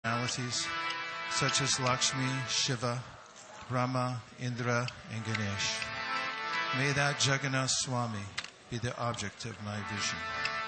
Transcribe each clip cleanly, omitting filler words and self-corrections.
personalities such as Lakshmi, Shiva, Brahma, Indra, and Ganesh. May that Jagannath Swami be the object of my vision.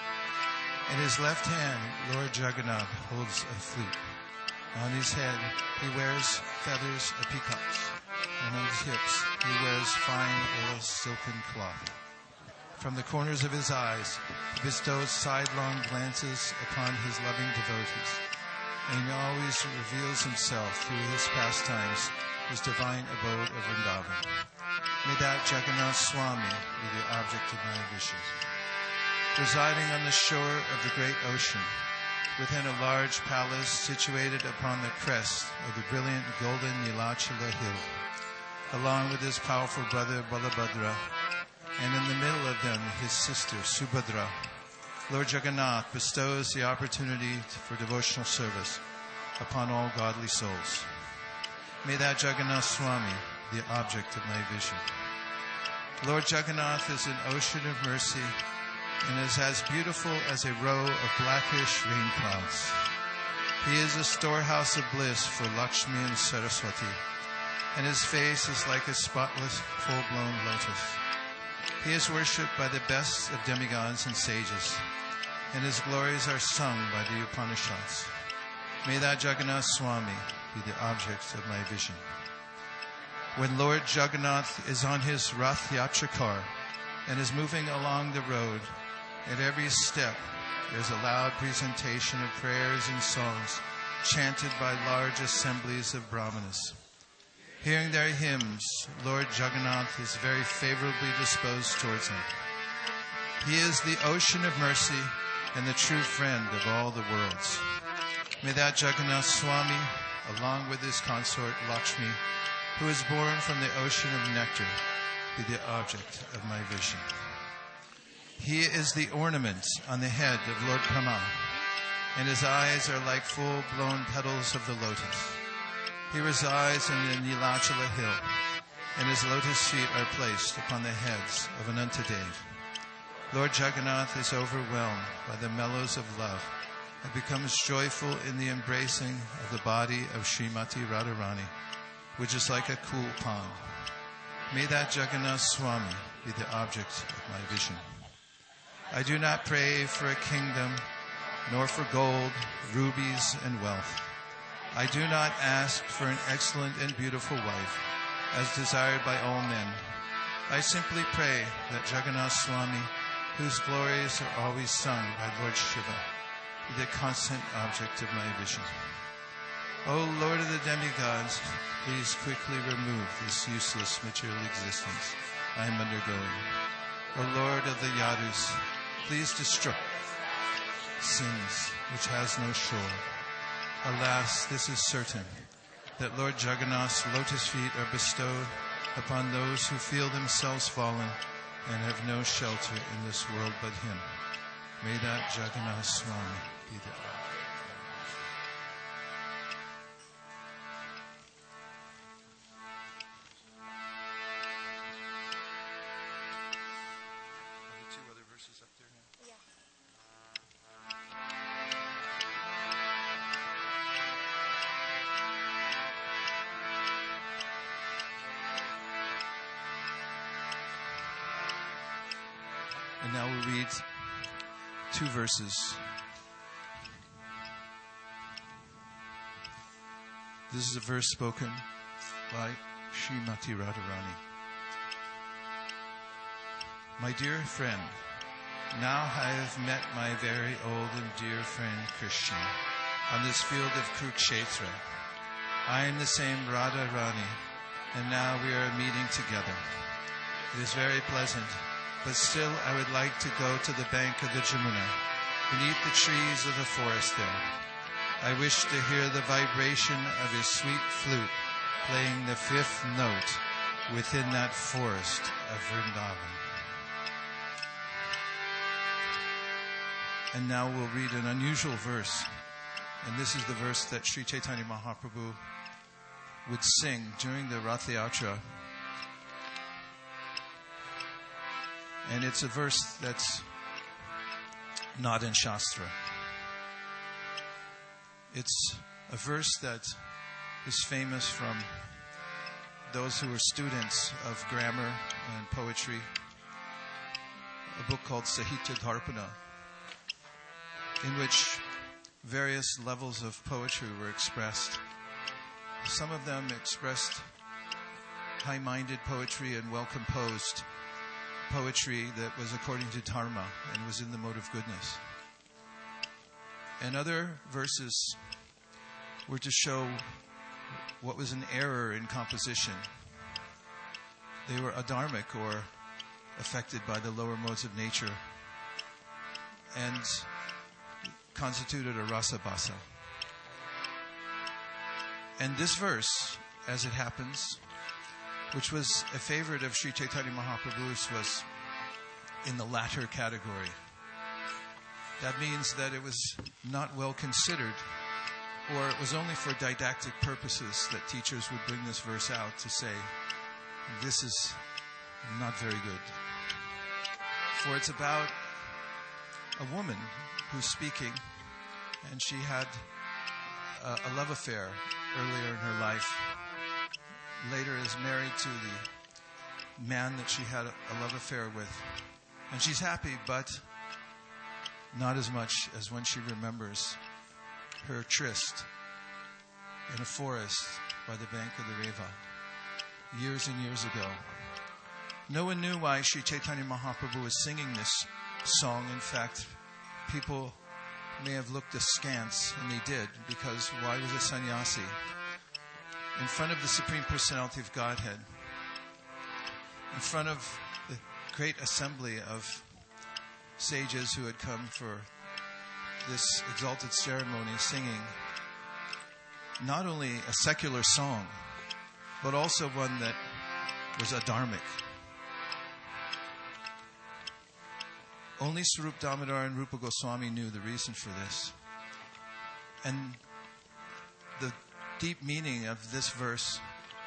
In his left hand, Lord Jagannath holds a flute. On his head, he wears feathers of peacocks, and on his hips, he wears fine yellow silken cloth. From the corners of his eyes, he bestows sidelong glances upon his loving devotees, and he always reveals himself through his pastimes, his divine abode of Vrindavan. May that Jagannath Swami be the object of my vision. Residing on the shore of the great ocean, within a large palace situated upon the crest of the brilliant golden Nilachala hill, along with his powerful brother Balabhadra, and in the middle of them his sister Subhadra, Lord Jagannath bestows the opportunity for devotional service upon all godly souls. May that Jagannath Swami be the object of my vision. Lord Jagannath is an ocean of mercy and is as beautiful as a row of blackish rain clouds. He is a storehouse of bliss for Lakshmi and Saraswati, and his face is like a spotless, full-blown lotus. He is worshipped by the best of demigods and sages, and his glories are sung by the Upanishads. May that Jagannath Swami be the object of my vision. When Lord Jagannath is on his Rath Yatra car and is moving along the road, at every step there's a loud presentation of prayers and songs chanted by large assemblies of brahmanas. Hearing their hymns, Lord Jagannath is very favorably disposed towards him. He is the ocean of mercy and the true friend of all the worlds. May that Jagannath Swami, along with his consort Lakshmi, who is born from the ocean of nectar, be the object of my vision. He is the ornament on the head of Lord Brahma, and his eyes are like full-blown petals of the lotus. He resides in the Nilachala hill, and his lotus feet are placed upon the heads of Anantadev. Lord Jagannath is overwhelmed by the mellows of love and becomes joyful in the embracing of the body of Srimati Radharani, which is like a cool pond. May that Jagannath Swami be the object of my vision. I do not pray for a kingdom, nor for gold, rubies, and wealth. I do not ask for an excellent and beautiful wife, as desired by all men. I simply pray that Jagannath Swami, whose glories are always sung by Lord Shiva, be the constant object of my vision. O Lord of the demigods, please quickly remove this useless material existence I am undergoing. O Lord of the Yadus, please destroy sins which has no shore. Alas, this is certain, that Lord Jagannath's lotus feet are bestowed upon those who feel themselves fallen and have no shelter in this world but him. May that Jagannath Swami be the object. And now we'll read 2 verses. This is a verse spoken by Srimati Radharani. My dear friend, now I have met my very old and dear friend Krishna on this field of Kurukshetra. I am the same Radharani, and now we are meeting together. It is very pleasant. But still, I would like to go to the bank of the Jamuna, beneath the trees of the forest there. I wish to hear the vibration of his sweet flute playing the 5th note within that forest of Vrindavan. And now we'll read an unusual verse. And this is the verse that Sri Chaitanya Mahaprabhu would sing during the Rath Yatra. And it's a verse that's not in Shastra. It's a verse that is famous from those who were students of grammar and poetry, a book called Sahitya Dharpana, in which various levels of poetry were expressed. Some of them expressed high-minded poetry and well-composed poetry that was according to dharma and was in the mode of goodness. And other verses were to show what was an error in composition. They were adharmic or affected by the lower modes of nature and constituted a rasa basa. And this verse, as it happens, which was a favorite of Sri Chaitanya Mahaprabhu's, was in the latter category. That means that it was not well considered, or it was only for didactic purposes that teachers would bring this verse out to say, this is not very good. For it's about a woman who's speaking, and she had a love affair earlier in her life. Later is married to the man that she had a love affair with. And she's happy, but not as much as when she remembers her tryst in a forest by the bank of the Reva years and years ago. No one knew why Sri Chaitanya Mahaprabhu was singing this song. In fact, people may have looked askance, and they did, because why was a sannyasi in front of the Supreme Personality of Godhead, in front of the great assembly of sages who had come for this exalted ceremony, singing not only a secular song, but also one that was adharmic. Only Swarup Damodar and Rupa Goswami knew the reason for this. And the deep meaning of this verse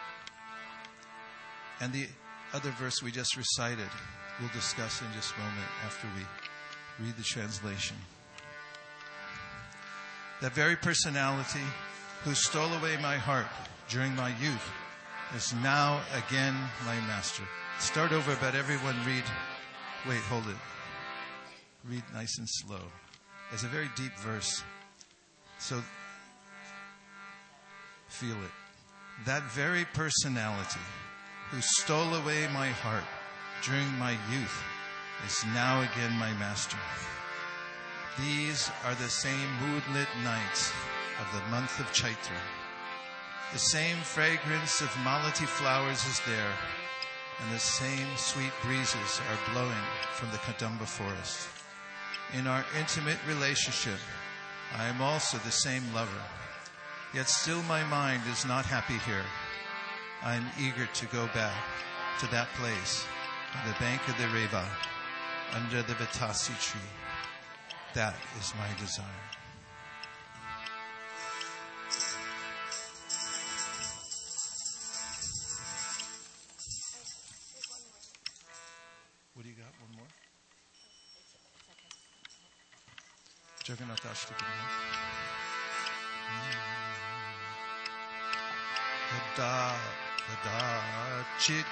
and the other verse we just recited, we'll discuss in just a moment after we read the translation. That very personality who stole away my heart during my youth is now again my master. Start over, but everyone read. Wait, hold it. Read nice and slow. It's a very deep verse. So feel it. That very personality who stole away my heart during my youth is now again my master. These are the same moonlit nights of the month of Chaitra. The same fragrance of malati flowers is there, and the same sweet breezes are blowing from the Kadamba forest. In our intimate relationship, I am also the same lover. Yet still my mind is not happy here. I am eager to go back to that place on the bank of the Reva, under the Vatasi tree. That is my desire. What do you got? One more? Jagannath Ashtakam. Kada kada chit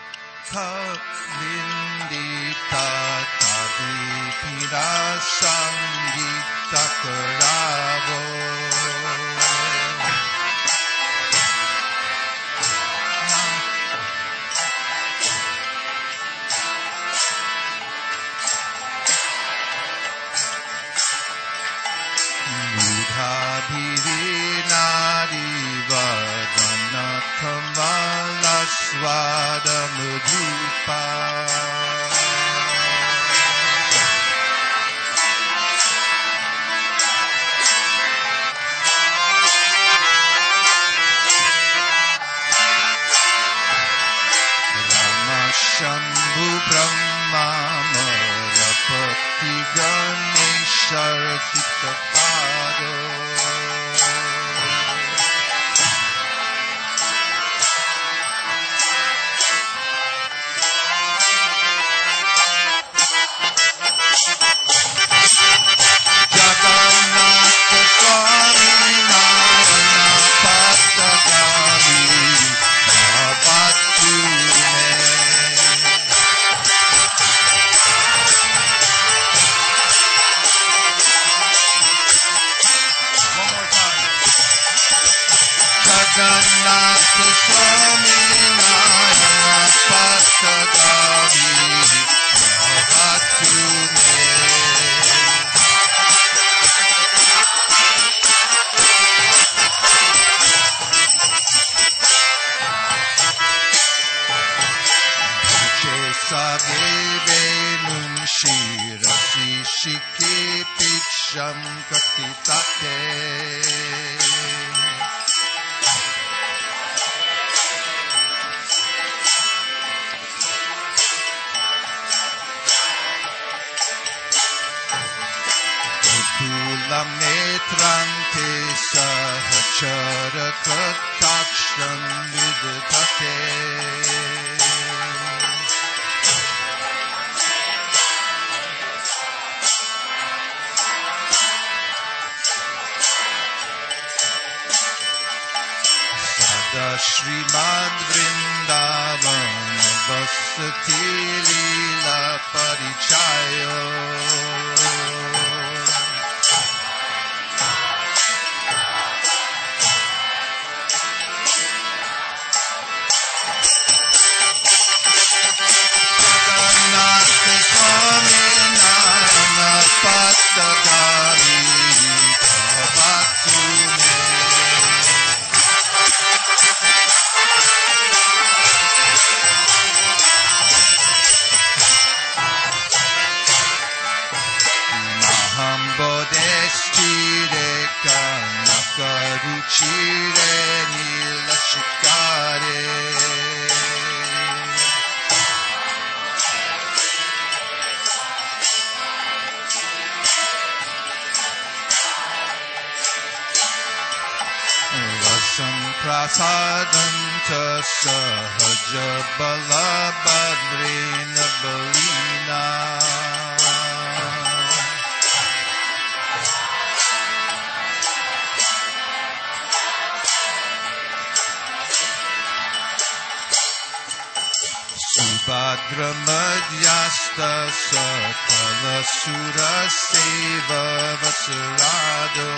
lindita tavi pira sangita karavo. Kamala Swada Mudhipa. Rama Shambhu Brahma Marapati Ganesha Chittapado. Jagannath Swami Narayana Patagami Bhavatume. Saveve num shirasi shiki picham katitate. Kulam netrante sahachara kataksham vidtate. Srimad Vrindavan Vasati Leela Parichayo. Jagannath Swami Narayana Patagami Bhavatume. Bodestire kanakaruchire nilashikare. Rasam prasadanta sahaja balabhadrena balina. Subhadra Madhyasta Sakala Sura Seva Vasarado.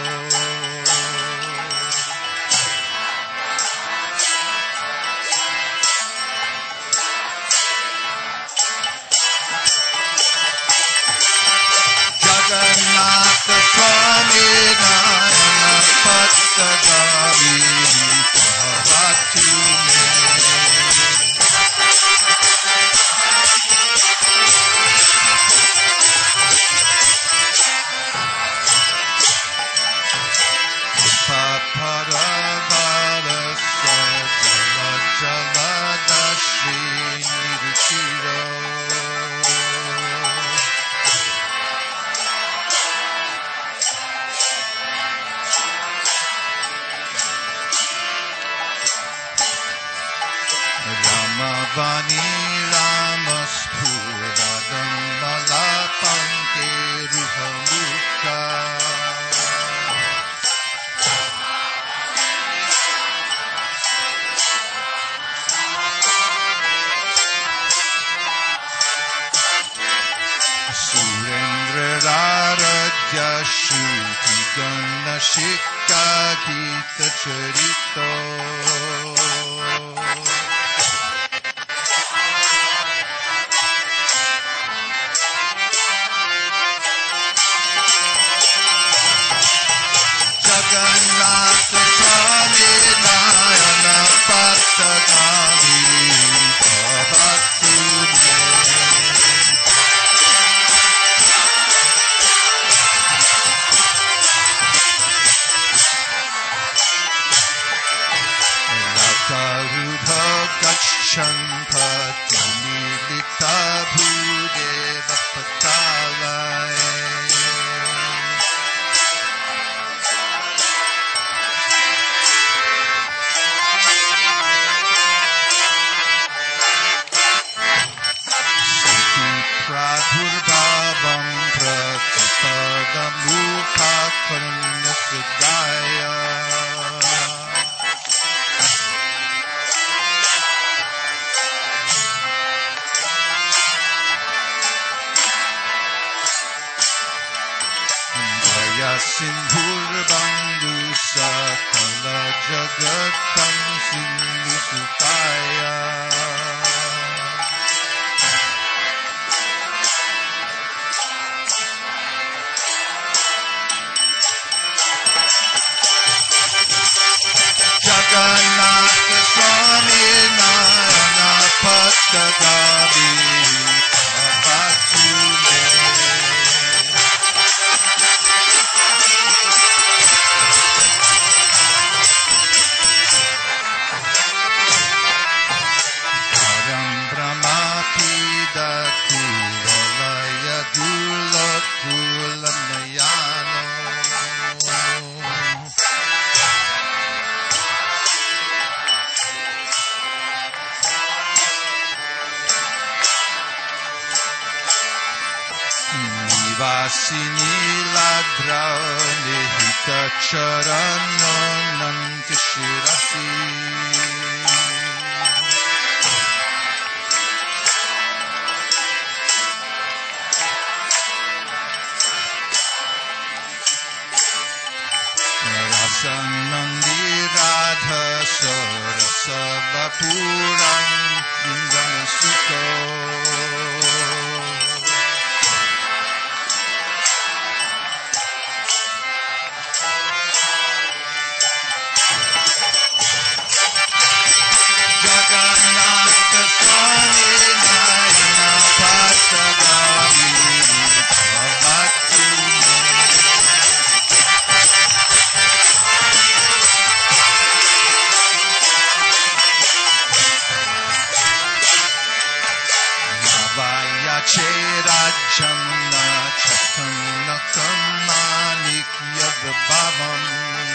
Jagannath Swami Narayana Patagami Bhavatume. Paravara Sajala Jaladashi Niruchiro. Ramavani Ramaspuradam Malapante Ruhamukha. Surendra Raradya Shruti Gana Shikha Gita Charito. Jagannath Swami Narayana Patagami Bhavatume. Rudho Gacchantati Milita Bhudeva Patalaya. Prabhurbhavam Pratapadam Mukha Karanya Sudaya. Jaya Sindhur Bandhu Sakala Jagat Vasini ladrao nihita charano nankashirasi. Rasanandi Radha Sarasa Bapuram Vindanasuto. Jagannatha Swami Nayana Patagami Bhavatu. Cherajanna Chakanna Kamanik Yagabhavam.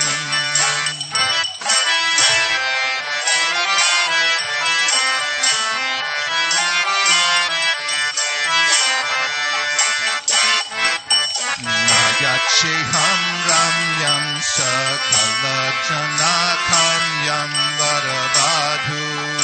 Nayacheham Ramyam Sakala Janakamyam Varavadhu.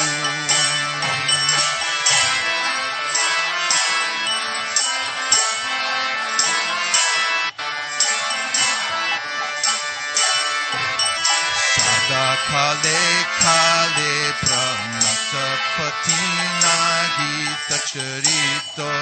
Kale kale pramata patina gita charito.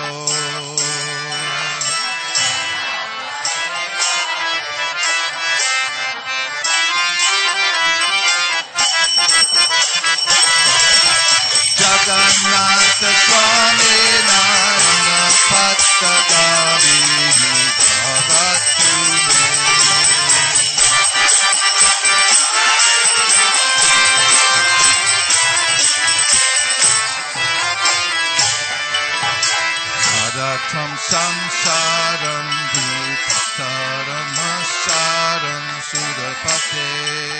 Jagannatha Swami Nayana Patagami Bhavatu. Adatam samsaram dukkharamasaram sudapate.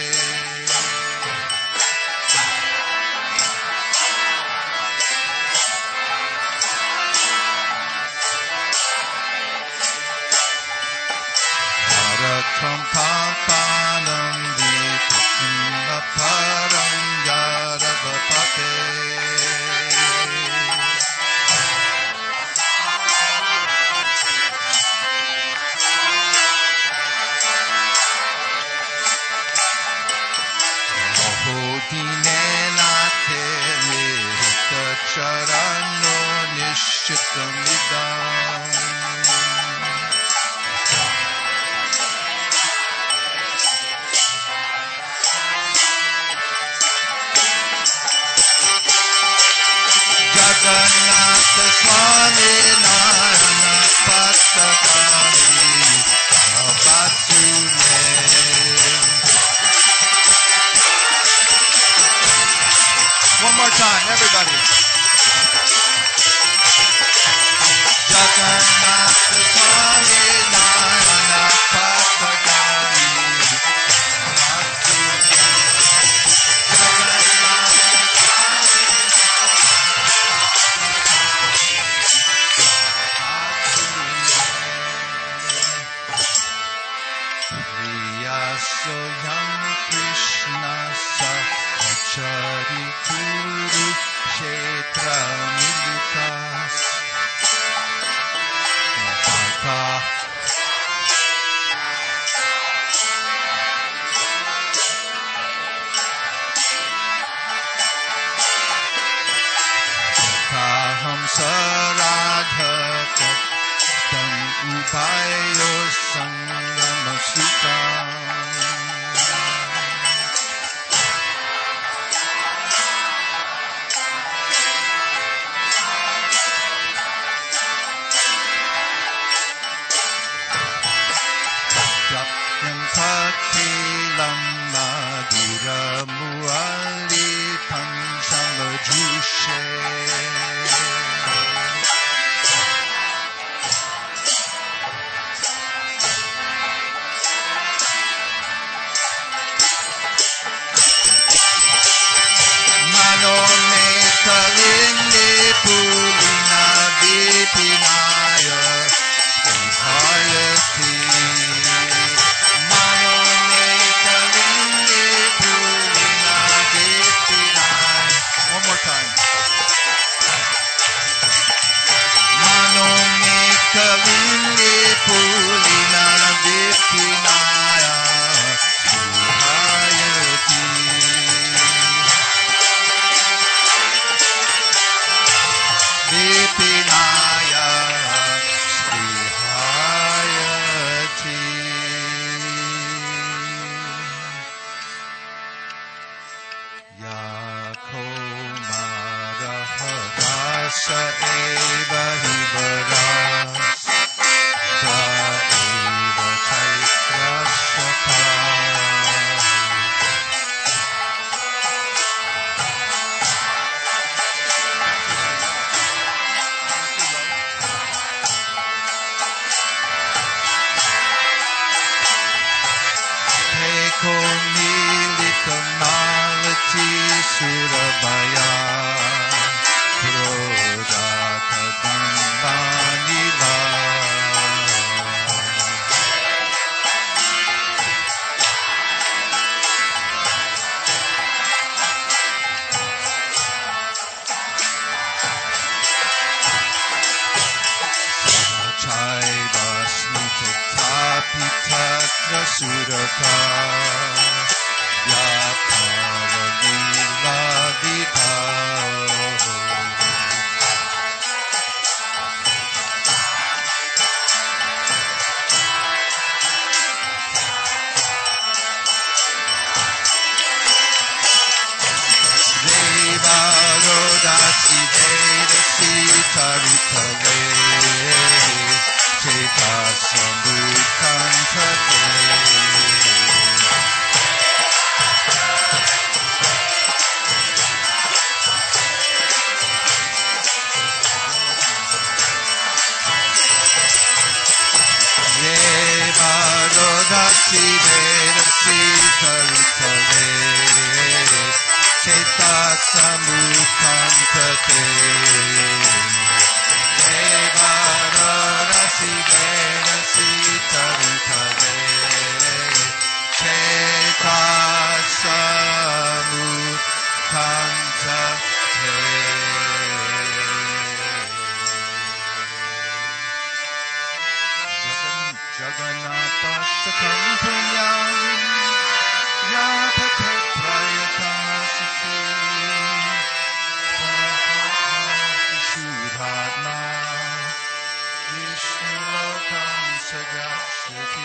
Adatam papanam viparam yaravapate. Dinenate nihita charano nishchitamidam. Jagannatha Swami Nayana Patagami Bhavatu. One more time, everybody. Jagannatha Swami Nayana Patagami Bhavatu. Priya Soyam Krishna Chari Kuru Kshetra Militas Mahaka Kaham Saradha Tam Upayo Sangama Sutam. Patilam Madhura Muali Panchamajushe. Manone Kalinde Pulina Vipinaya Yakomadahadasa eva hibaras da eva chaitrashaka Eko nilika malati surabaya Prodaka Dambanila Chaiva Smita Suraka Yapara Lila Vida Deva Rodasi Veda Sitarikale Cheta Sambukantate Rodasi Vedasi Tarutale Cheta Samukantate Deva Rodasi Vedasi Tarutale Cheta Samukantate Jagannatha Punyam Yapate Prayakasati Sudhatma Vishnu Lokam Sagashati.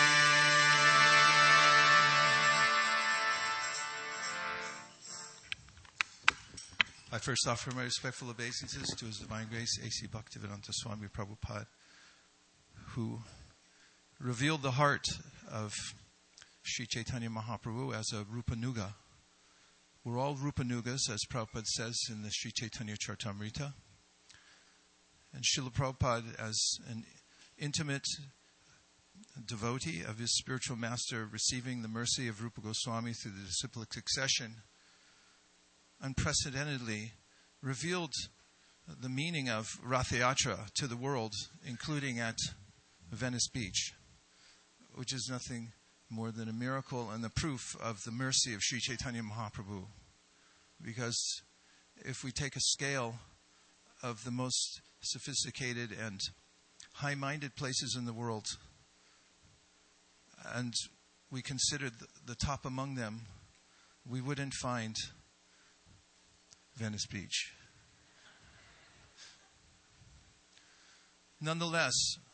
I first offer my respectful obeisances to His Divine Grace A.C. Bhaktivedanta Swami Prabhupada, who revealed the heart of Sri Chaitanya Mahaprabhu as a Rupanuga. We're all Rupanugas, as Prabhupada says in the Sri Chaitanya Charitamrita. And Srila Prabhupada, as an intimate devotee of his spiritual master, receiving the mercy of Rupa Goswami through the disciplic succession, unprecedentedly revealed the meaning of Rath Yatra to the world, including at Venice Beach, which is nothing more than a miracle and the proof of the mercy of Sri Chaitanya Mahaprabhu. Because if we take a scale of the most sophisticated and high-minded places in the world, and we consider the top among them, we wouldn't find Venice Beach. Nonetheless,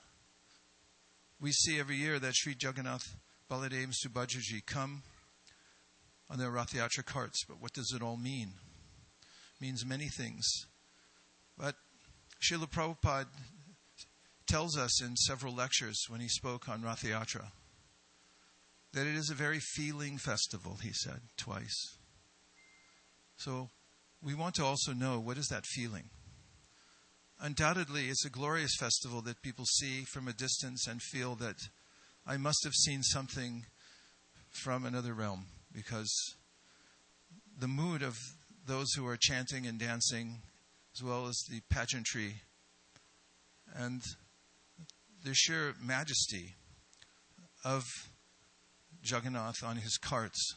we see every year that Sri Jagannath, Baladev, and Subhadraji come on their Rath Yatra carts. But what does it all mean? It means many things. But Srila Prabhupada tells us in several lectures when he spoke on Rath Yatra that it is a very feeling festival, he said twice. So we want to also know, what is that feeling? Undoubtedly, it's a glorious festival that people see from a distance and feel that I must have seen something from another realm, because the mood of those who are chanting and dancing, as well as the pageantry and the sheer majesty of Jagannath on his carts,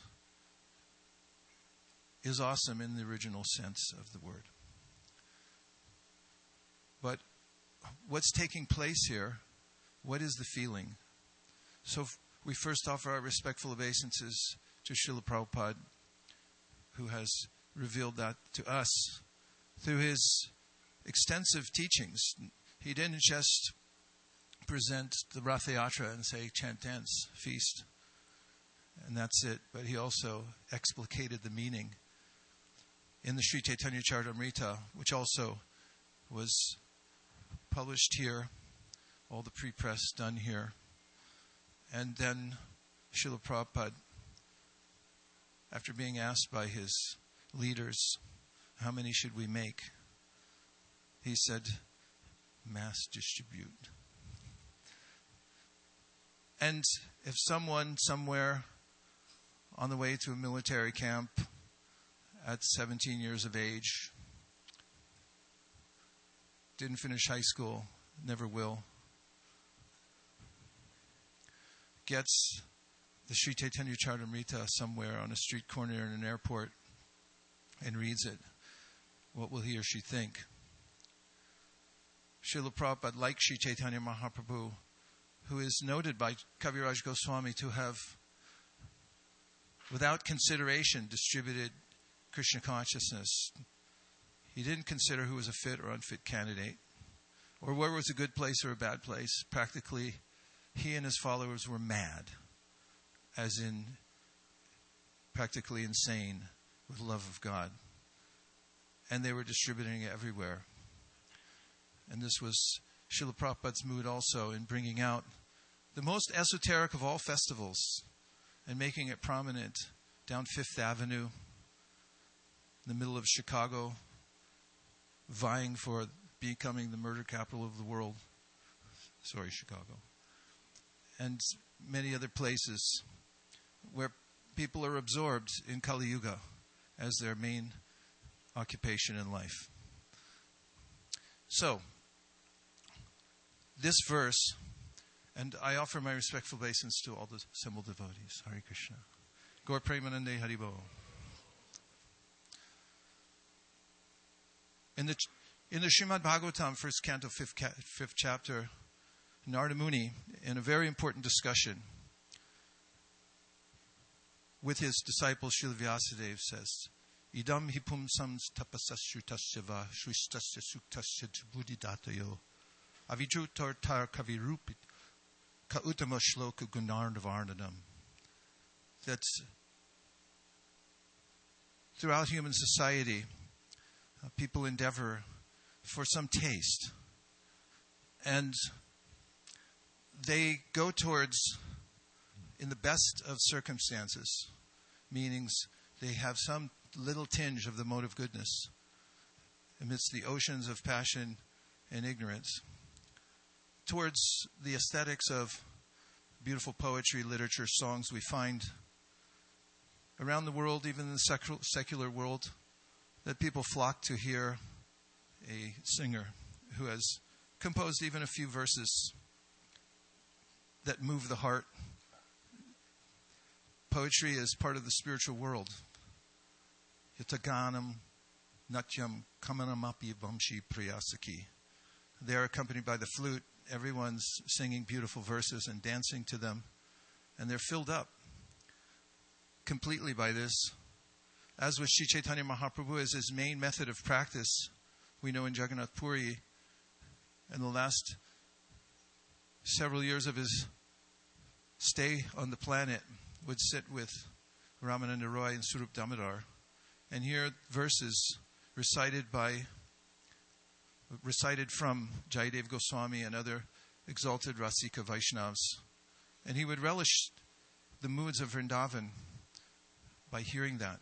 is awesome in the original sense of the word. But what's taking place here? What is the feeling? So we first offer our respectful obeisances to Srila Prabhupada, who has revealed that to us through his extensive teachings. He didn't just present the Rath Yatra and say, chant, dance, feast, and that's it. But he also explicated the meaning in the Sri Chaitanya Charitamrita, which also was published here, all the pre-press done here. And then Srila Prabhupada, after being asked by his leaders, how many should we make? He said, mass distribute. And if someone somewhere on the way to a military camp at 17 years of age, didn't finish high school, never will, gets the Sri Chaitanya Charitamrita somewhere on a street corner in an airport and reads it, what will he or she think? Srila Prabhupada, like Sri Chaitanya Mahaprabhu, who is noted by Kaviraj Goswami to have, without consideration, distributed Krishna consciousness. He didn't consider who was a fit or unfit candidate, or where was a good place or a bad place. Practically, he and his followers were mad, as in practically insane with love of God. And they were distributing it everywhere. And this was Srila Prabhupada's mood also in bringing out the most esoteric of all festivals and making it prominent down Fifth Avenue, in the middle of Chicago, vying for becoming the murder capital of the world. Sorry, Chicago. And many other places where people are absorbed in Kali Yuga as their main occupation in life. So, this verse, and I offer my respectful obeisance to all the assembled devotees. Hare Krishna. Gaur Premanande Haribo. In the Srimad Bhagavatam, first canto, fifth chapter, Narada Muni, in a very important discussion with his disciple Srila Vyasadeva, says, Idam hipum sams tapasasya va shrishtasya suktasya buddhidatayo avijrutar tar kavirupit ka uttama shloka gunarnavarnanam. That throughout human society, people endeavor for some taste. And they go towards, in the best of circumstances, meanings they have some little tinge of the mode of goodness amidst the oceans of passion and ignorance, towards the aesthetics of beautiful poetry, literature, songs we find around the world, even in the secular world, that people flock to hear a singer who has composed even a few verses that move the heart. Poetry is part of the spiritual world. Yataganam natyam kamanamapi vamshi priyasaki. They are accompanied by the flute. Everyone's singing beautiful verses and dancing to them. And they're filled up completely by this. As with Sri Chaitanya Mahaprabhu as his main method of practice, we know in Jagannath Puri, in the last several years of his stay on the planet, would sit with Ramananda Roy and Swarup Damodar and hear verses recited from Jayadev Goswami and other exalted Rasika Vaishnavas. And he would relish the moods of Vrindavan by hearing that.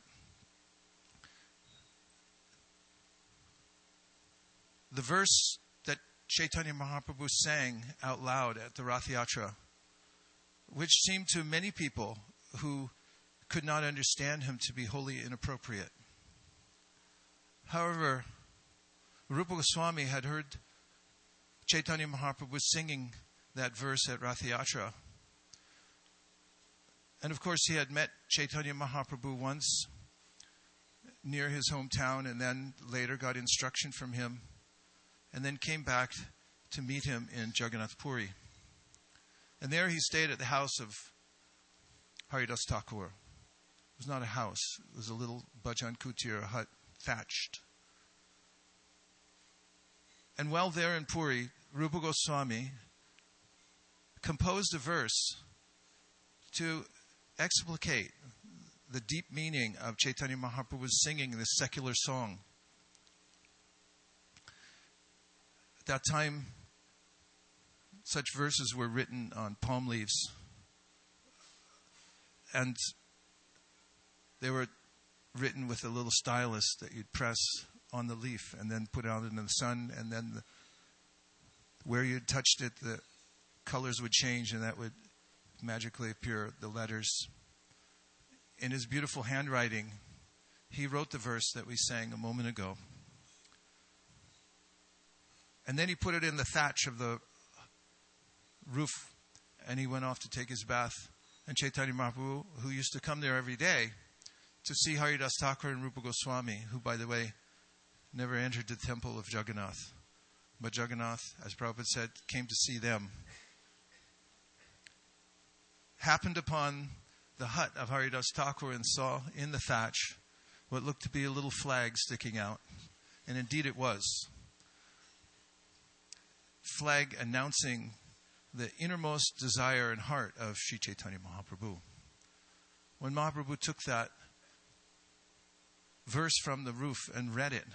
The verse that Chaitanya Mahaprabhu sang out loud at the Rath Yatra, which seemed to many people who could not understand him to be wholly inappropriate. However, Rupa Goswami had heard Chaitanya Mahaprabhu singing that verse at Rath Yatra. And of course, he had met Chaitanya Mahaprabhu once near his hometown and then later got instruction from him and then came back to meet him in Jagannath Puri. And there he stayed at the house of Haridas Thakur. It was not a house. It was a little bhajan kutir, a hut, thatched. And while there in Puri, Rupa Goswami composed a verse to explicate the deep meaning of Chaitanya Mahaprabhu's singing this secular song. At that time, such verses were written on palm leaves, and they were written with a little stylus that you'd press on the leaf and then put out in the sun, and then where you touched it, the colors would change, and that would magically appear, the letters. In his beautiful handwriting, he wrote the verse that we sang a moment ago. And then he put it in the thatch of the roof, and he went off to take his bath. And Chaitanya Mahaprabhu, who used to come there every day to see Haridas Thakur and Rupa Goswami, who, by the way, never entered the temple of Jagannath, but Jagannath, as Prabhupada said, came to see them, happened upon the hut of Haridas Thakur and saw in the thatch what looked to be a little flag sticking out. And indeed it was. Flag announcing the innermost desire and heart of Sri Chaitanya Mahaprabhu. When Mahaprabhu took that verse from the roof and read it,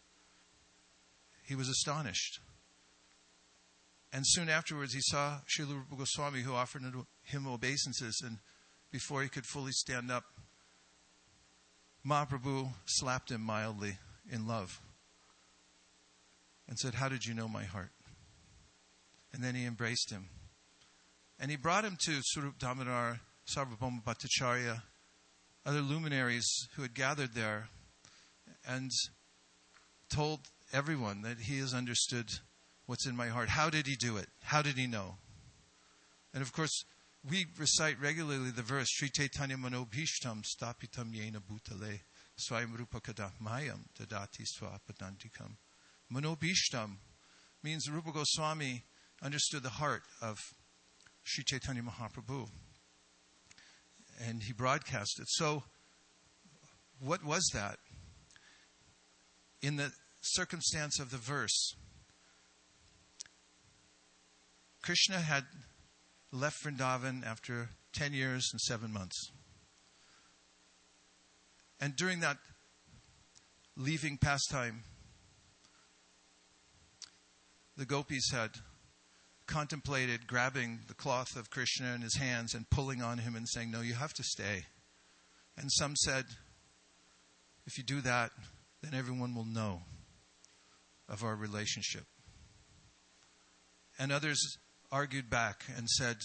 he was astonished. And soon afterwards he saw Srila Rupa Goswami, who offered him obeisances, and before he could fully stand up, Mahaprabhu slapped him mildly in love and said, "How did you know my heart?" And then he embraced him. And he brought him to Swarup Damodar, Sarvabhauma Bhattacharya, other luminaries who had gathered there, and told everyone that he has understood what's in my heart. How did he do it? How did he know? And of course, we recite regularly the verse, Sri Chaitanya Manobhishtam Stapitam Yena Bhutale Swayam Rupa Kada Mayam Dadati Swapadantikam. Manobhishtam means Rupa Goswami understood the heart of Sri Chaitanya Mahaprabhu, and he broadcast it. So, what was that? In the circumstance of the verse, Krishna had left Vrindavan after 10 years and 7 months. And during that leaving pastime, the gopis had contemplated grabbing the cloth of Krishna in his hands and pulling on him and saying, "No, you have to stay." And some said, "If you do that, then everyone will know of our relationship." And others argued back and said,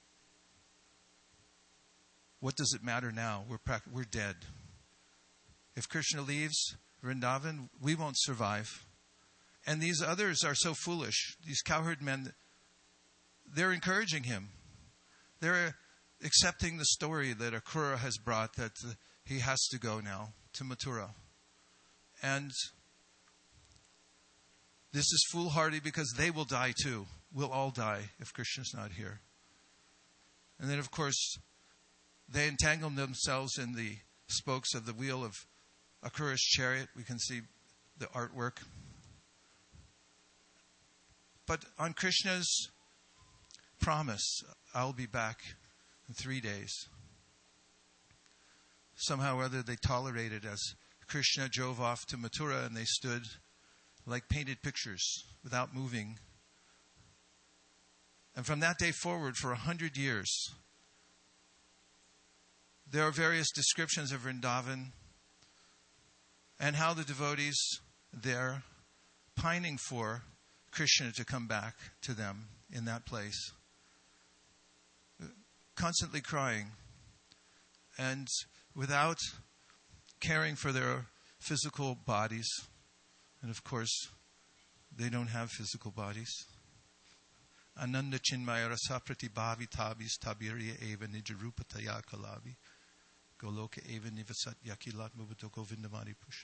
"What does it matter now? We're dead. If Krishna leaves Vrindavan, we won't survive." And these others are so foolish. These cowherd men, they're encouraging him. They're accepting the story that Akrura has brought, that he has to go now to Mathura. And this is foolhardy because they will die too. We'll all die if Krishna's not here. And then, of course, they entangle themselves in the spokes of the wheel of Akrura's chariot. We can see the artwork. But on Krishna's promise, "I'll be back in 3 days," somehow or other they tolerated as Krishna drove off to Mathura, and they stood like painted pictures without moving. And from that day forward, for 100 years, there are various descriptions of Vrindavan and how the devotees there pining for Krishna to come back to them in that place, constantly crying, and without caring for their physical bodies. And of course, they don't have physical bodies. Ananda Chinmaya Rasa Pratibhavi Tabis Tabirya Eva Nijarupataya Kalavi Goloka Eva Nivasat Yakilat Mubato Govindamari Push.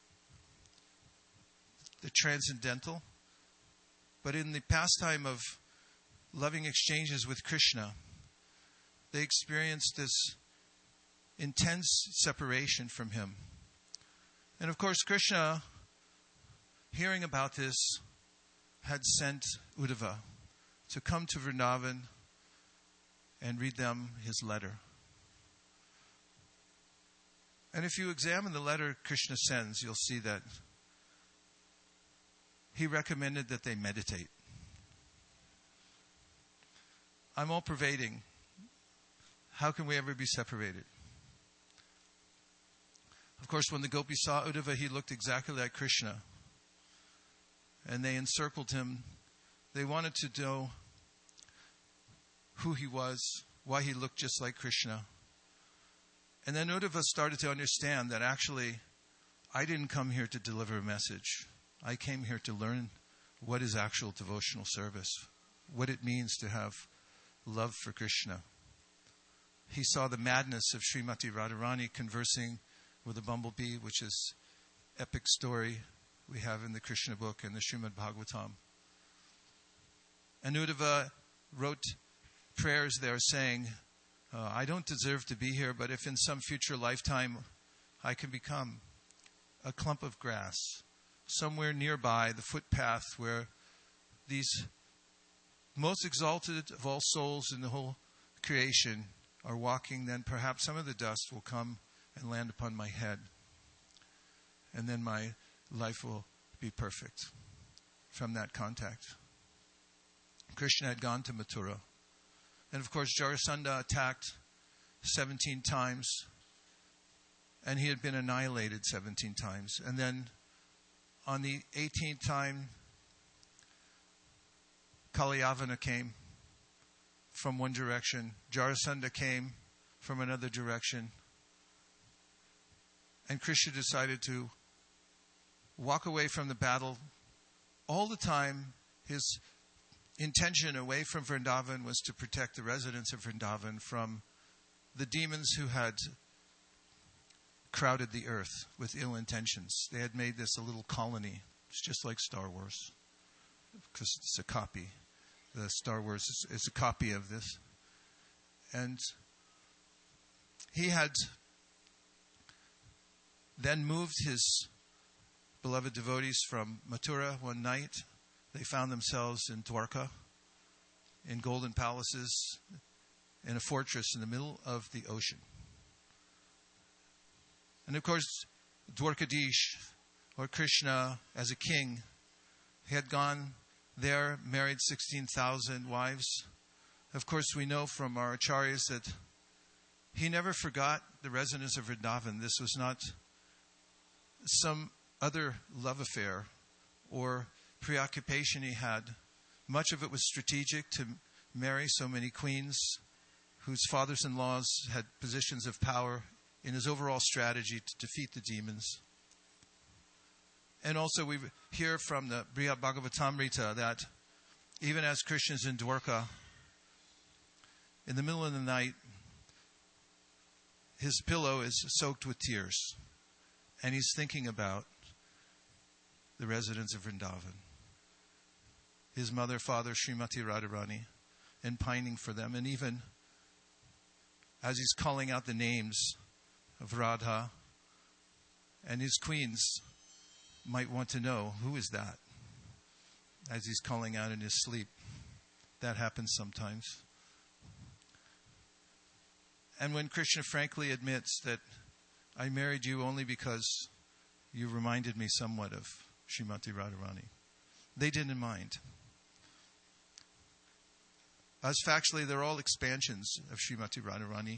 The transcendental. But in the pastime of loving exchanges with Krishna, they experienced this intense separation from him. And of course, Krishna, hearing about this, had sent Uddhava to come to Vrindavan and read them his letter. And if you examine the letter Krishna sends, you'll see that he recommended that they meditate. I'm all pervading. How can we ever be separated? Of course, when the gopis saw Uddhava, he looked exactly like Krishna. And they encircled him. They wanted to know who he was, why he looked just like Krishna. And then Uddhava started to understand that actually, I didn't come here to deliver a message. I came here to learn what is actual devotional service, what it means to have love for Krishna. He saw the madness of Srimati Radharani conversing with a bumblebee, which is epic story we have in the Krishna book and the Srimad Bhagavatam. And Uddhava wrote prayers there saying, I don't deserve to be here, but if in some future lifetime I can become a clump of grass, somewhere nearby the footpath where these most exalted of all souls in the whole creation are walking, then perhaps some of the dust will come and land upon my head. And then my life will be perfect from that contact. Krishna had gone to Mathura. And of course, Jarasandha attacked 17 times. And he had been annihilated 17 times. And then on the 18th time, Kalyavana came from one direction. Jarasandha came from another direction. And Krishna decided to walk away from the battle. All the time, his intention away from Vrindavan was to protect the residents of Vrindavan from the demons who had crowded the earth with ill intentions. They had made this a little colony. It's just like Star Wars, because it's a copy. The Star Wars is a copy of this. And he had then moved his beloved devotees from Mathura one night. They found themselves in Dwarka, in golden palaces, in a fortress in the middle of the ocean. And of course, Dwarkadish, or Krishna as a king, he had gone there, married 16,000 wives. Of course, we know from our acharyas that he never forgot the residents of Vrindavan. This was not some other love affair or preoccupation he had. Much of it was strategic to marry so many queens whose fathers-in-laws had positions of power in his overall strategy to defeat the demons. And also we hear from the Brihad Bhagavatamrita that even as Krishna's in Dwarka, in the middle of the night, his pillow is soaked with tears. And he's thinking about the residents of Vrindavan. His mother, father, Srimati Radharani, and pining for them. And even as he's calling out the names of Radha, and his queens might want to know, who is that? As he's calling out in his sleep. That happens sometimes. And when Krishna frankly admits that I married you only because you reminded me somewhat of Srimati Radharani, they didn't mind. As factually, they're all expansions of Srimati Radharani.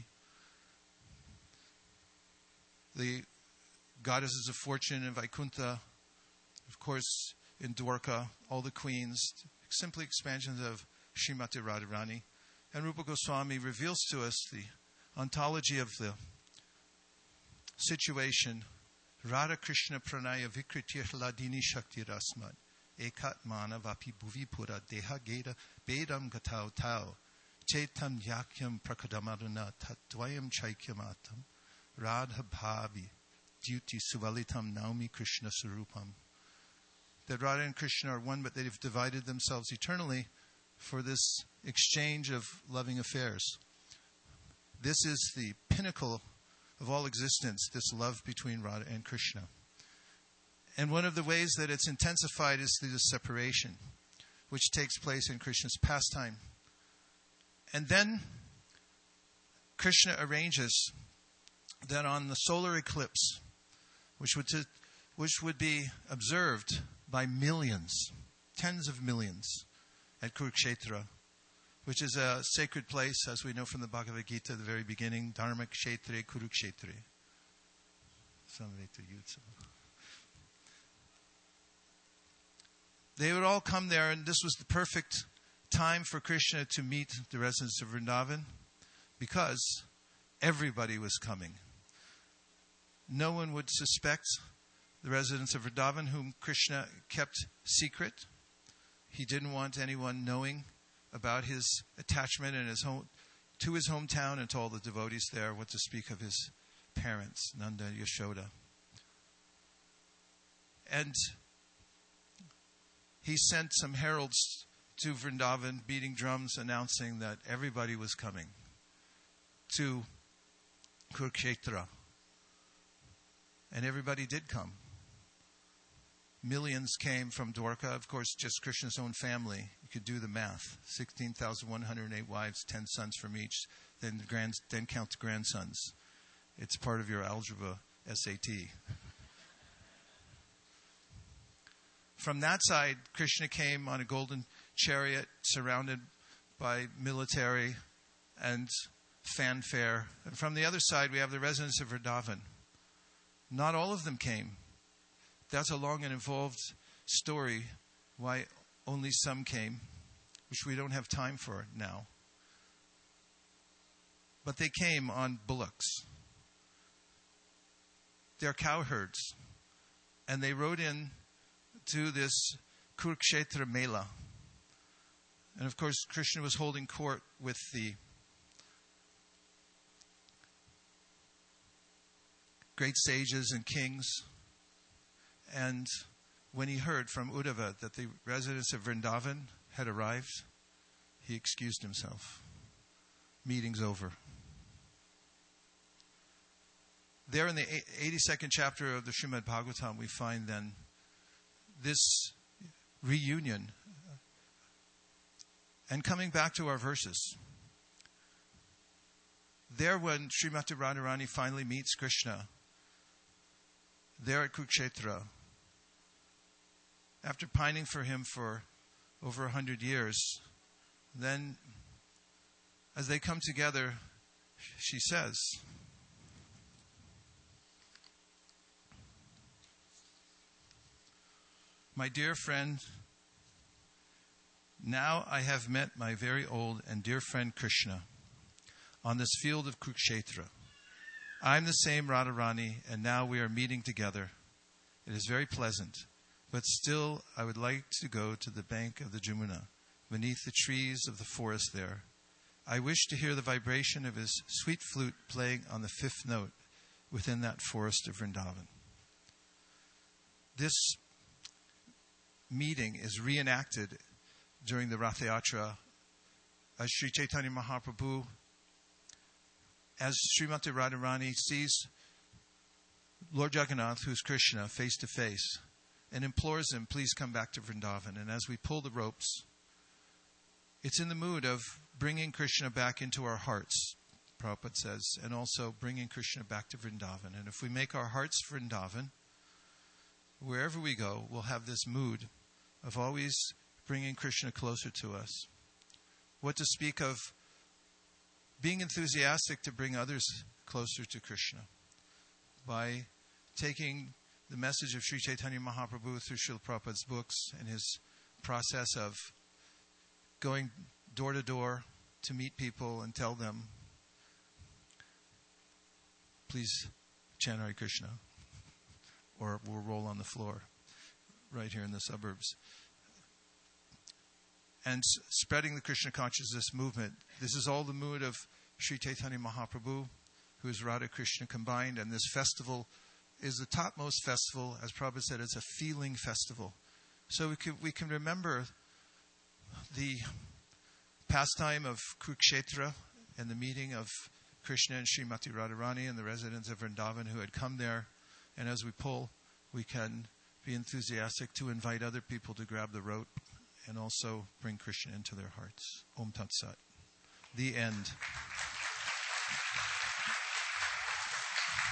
The goddesses of fortune in Vaikuntha, of course, in Dwarka, all the queens, simply expansions of Srimati Radharani. And Rupa Goswami reveals to us the ontology of the situation. Radha Krishna Pranaya Vikritir Ladini Shakti Rasmat Ekat Mana Vapi Bhuvipura Deha Geda Bedam Gatau Tau Chetam Yakyam Prakadamaruna Tatwayam Chaikyamatam Radha Bhavi Duty Suvalitam Naumi Krishna Surupam. That Radha and Krishna are one, but they've divided themselves eternally for this exchange of loving affairs. This is the pinnacle of all existence, this love between Radha and Krishna. And one of the ways that it's intensified is through this separation, which takes place in Krishna's pastime. And then Krishna arranges that on the solar eclipse, which would be observed by millions, tens of millions, at Kurukshetra, which is a sacred place, as we know from the Bhagavad Gita, the very beginning, Dharma Kshetre Kurukshetre. They would all come there, and this was the perfect time for Krishna to meet the residents of Vrindavan, because everybody was coming. No one would suspect the residents of Vrindavan, whom Krishna kept secret. He didn't want anyone knowing about his attachment and to his hometown and to all the devotees there, what to speak of his parents, Nanda and Yashoda. And he sent some heralds to Vrindavan, beating drums, announcing that everybody was coming to Kurukshetra. And everybody did come. Millions came from Dwarka, of course, just Krishna's own family. You could do the math. 16,108 wives, 10 sons from each. Then count the grandsons. It's part of your algebra SAT. From that side, Krishna came on a golden chariot surrounded by military and fanfare. And from the other side, we have the residents of Vrindavan. Not all of them came. That's a long and involved story why only some came, which we don't have time for now. But they came on bullocks. They're cowherds. And they rode in to this Kurukshetra Mela. And of course, Krishna was holding court with the great sages and kings. And when he heard from Uddhava that the residents of Vrindavan had arrived, he excused himself. Meeting's over. There in the 82nd chapter of the Srimad Bhagavatam, we find then this reunion. And coming back to our verses, there when Srimati Radharani finally meets Krishna, there at Kurukshetra, after pining for him for over 100 years, then as they come together, she says, "My dear friend, now I have met my very old and dear friend Krishna on this field of Kurukshetra. I'm the same Radharani, and now we are meeting together. It is very pleasant, but still I would like to go to the bank of the Jamuna, beneath the trees of the forest there. I wish to hear the vibration of his sweet flute playing on the fifth note within that forest of Vrindavan." This meeting is reenacted during the Rath Yatra as Sri Chaitanya Mahaprabhu, as Srimati Radharani sees Lord Jagannath, who's Krishna, face to face, and implores him, please come back to Vrindavan. And as we pull the ropes, it's in the mood of bringing Krishna back into our hearts, Prabhupada says, and also bringing Krishna back to Vrindavan. And if we make our hearts Vrindavan, wherever we go, we'll have this mood of always bringing Krishna closer to us. What to speak of being enthusiastic to bring others closer to Krishna by taking the message of Sri Chaitanya Mahaprabhu through Srila Prabhupada's books and his process of going door to door to meet people and tell them, please chant Hare Krishna, or we'll roll on the floor right here in the suburbs. And spreading the Krishna consciousness movement. This is all the mood of Sri Chaitanya Mahaprabhu, who is Radha Krishna combined. And this festival is the topmost festival. As Prabhupada said, it's a feeling festival. So we can remember the pastime of Kurukshetra and the meeting of Krishna and Srimati Radharani and the residents of Vrindavan who had come there. And as we pull, we can be enthusiastic to invite other people to grab the rope and also bring Krishna into their hearts. Om Tat Sat. The end.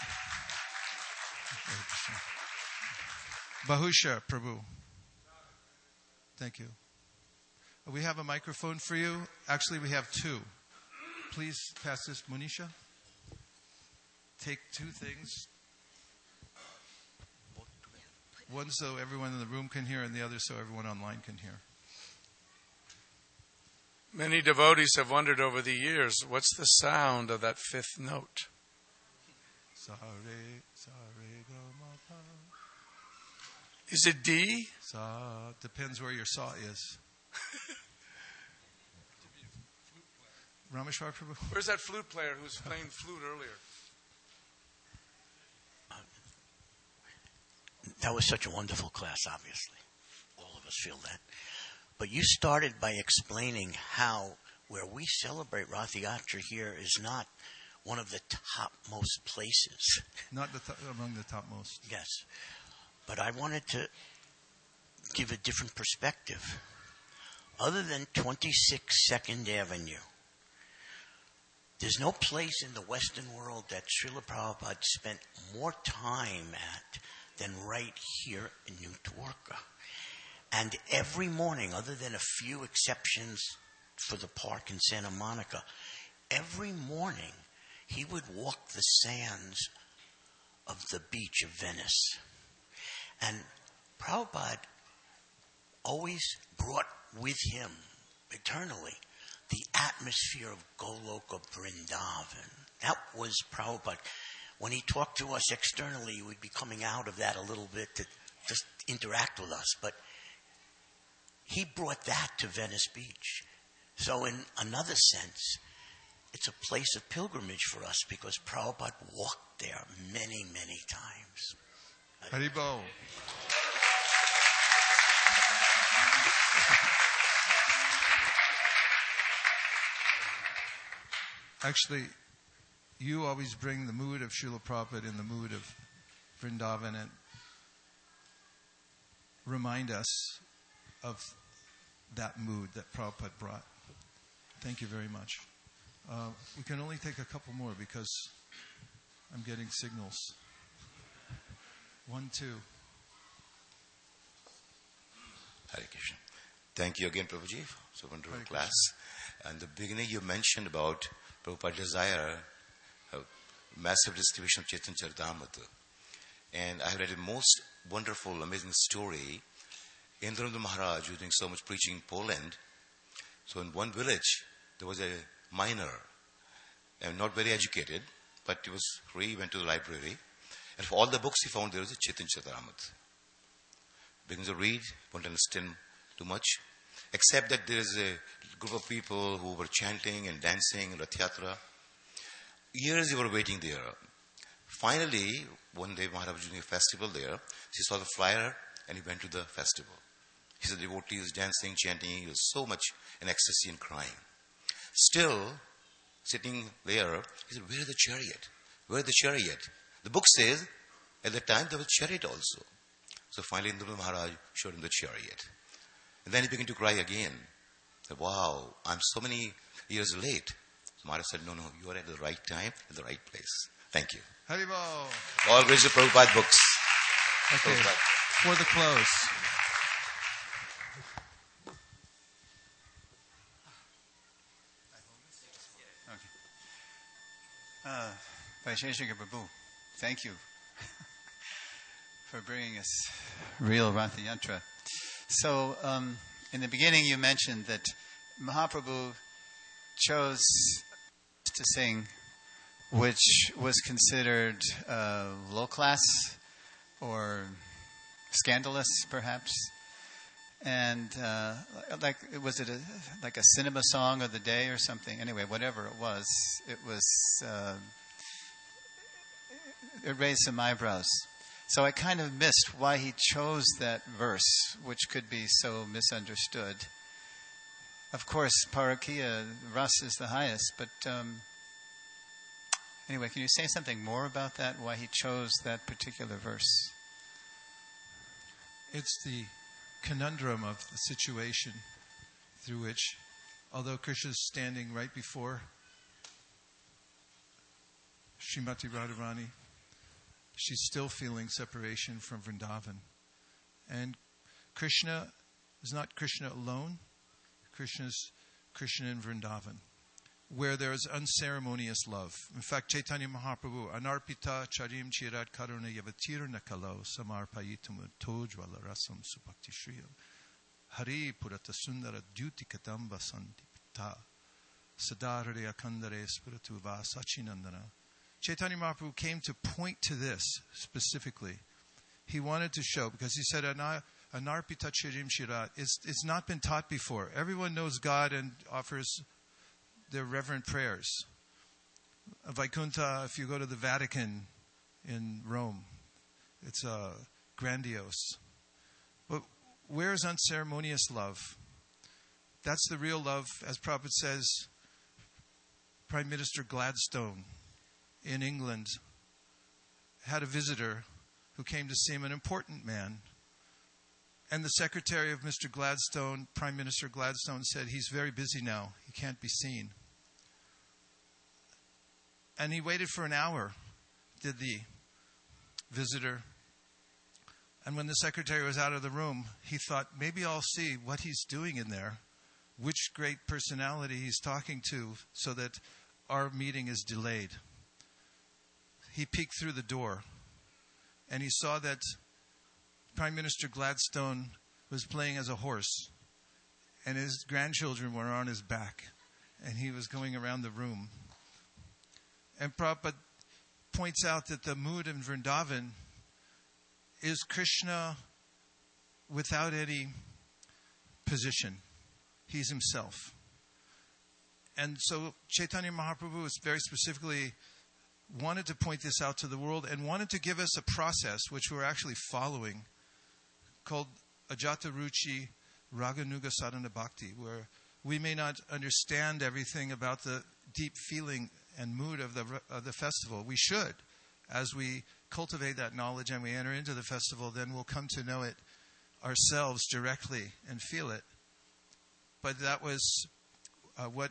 Bahusha Prabhu. Thank you. We have a microphone for you. Actually, we have two. Please pass this, Munisha. Take two things. One so everyone in the room can hear, and the other so everyone online can hear. Many devotees have wondered over the years, what's the sound of that fifth note? Sa re, ga, ma, pa. Is it D? Sa, depends where your saw is. Rameshwar Prabhu. Where's that flute player who was playing flute earlier? That was such a wonderful class, obviously. All of us feel that. But you started by explaining how where we celebrate Rath Yatra here is not one of the topmost places. Not among the topmost. Yes. But I wanted to give a different perspective. Other than 26 2nd Avenue, there's no place in the Western world that Srila Prabhupada spent more time at than right here in New Dwarka. And every morning, other than a few exceptions for the park in Santa Monica, every morning he would walk the sands of the beach of Venice. And Prabhupada always brought with him eternally the atmosphere of Goloka Vrindavan. That was Prabhupada. When he talked to us externally, he would be coming out of that a little bit to just interact with us. But he brought that to Venice Beach. So in another sense, it's a place of pilgrimage for us because Prabhupada walked there many, many times. Haribol. Actually, you always bring the mood of Srila Prabhupada in the mood of Vrindavan and remind us of that mood that Prabhupada brought. Thank you very much. We can only take a couple more because I'm getting signals. 1, 2. Hare Krishna. Thank you again, Prabhuji, for a wonderful class. And the beginning you mentioned about Prabhupada's desire of massive distribution of Chaitanya Charitamrita. And I have read a most wonderful, amazing story. Indrandu Maharaj was doing so much preaching in Poland. So in one village, there was a miner, and not very educated, but he was free, he went to the library. And for all the books he found, there was a Chaitanya Charitamrita. Begins to read, won't understand too much, except that there is a group of people who were chanting and dancing, Rath Yatra. Years they were waiting there. Finally, one day Maharaj was doing a festival there. He saw the flyer and he went to the festival. He saw devotees dancing, chanting. He was so much in ecstasy and crying. Still, sitting there, he said, where is the chariot? Where is the chariot? The book says, at the time there was chariot also. So finally, Indra Maharaj showed him the chariot. And then he began to cry again. Said, wow, I'm so many years late. So Maharaj said, no, you are at the right time, at the right place. Thank you. Haribol. All grace to Prabhupada books. Okay, Prabhupada. for the close. Vaisheshika Prabhu, thank you for bringing us real Rath Yatra. So, in the beginning you mentioned that Mahaprabhu chose to sing, which was considered low class or scandalous, perhaps. And was it like a cinema song of the day or something? Anyway, whatever it was it raised some eyebrows. So I kind of missed why he chose that verse, which could be so misunderstood. Of course, Parakiya, Ras is the highest, but anyway, can you say something more about that, why he chose that particular verse? It's the conundrum of the situation through which, although Krishna is standing right before Srimati Radharani, she's still feeling separation from Vrindavan. And Krishna is not Krishna alone. Krishna's Krishna in Vrindavan, where there is unceremonious love. In fact, Chaitanya Mahaprabhu, Anarpita Charim Chirat Karuna Yavatirna Kalo Samarpayitam Tojvala Rasam Supakti Shriyam Hari Purata Sundara Duti Kadamba Sandipita Sadarare Akandare Spirituva Sachinandana. Chaitanya Mahaprabhu came to point to this specifically. He wanted to show, because he said, Anarpita Chirim Shirat, it's not been taught before. Everyone knows God and offers their reverent prayers. Vaikuntha, if you go to the Vatican in Rome, it's grandiose. But where's unceremonious love? That's the real love, as Prabhupada says. Prime Minister Gladstone in England had a visitor who came to see him, an important man. And the secretary of Mr. Gladstone, Prime Minister Gladstone, said, he's very busy now. He can't be seen. And he waited for an hour, did the visitor. And when the secretary was out of the room, he thought, maybe I'll see what he's doing in there, which great personality he's talking to, so that our meeting is delayed. He peeked through the door, and he saw that Prime Minister Gladstone was playing as a horse, and his grandchildren were on his back, and he was going around the room. And Prabhupada points out that the mood in Vrindavan is Krishna without any position. He's himself. And so Chaitanya Mahaprabhu is very specifically wanted to point this out to the world and wanted to give us a process which we're actually following, called Ajata Ruchi Raganuga Sadhana Bhakti, where we may not understand everything about the deep feeling and mood of the festival. We should. As we cultivate that knowledge and we enter into the festival, then we'll come to know it ourselves directly and feel it. But that was what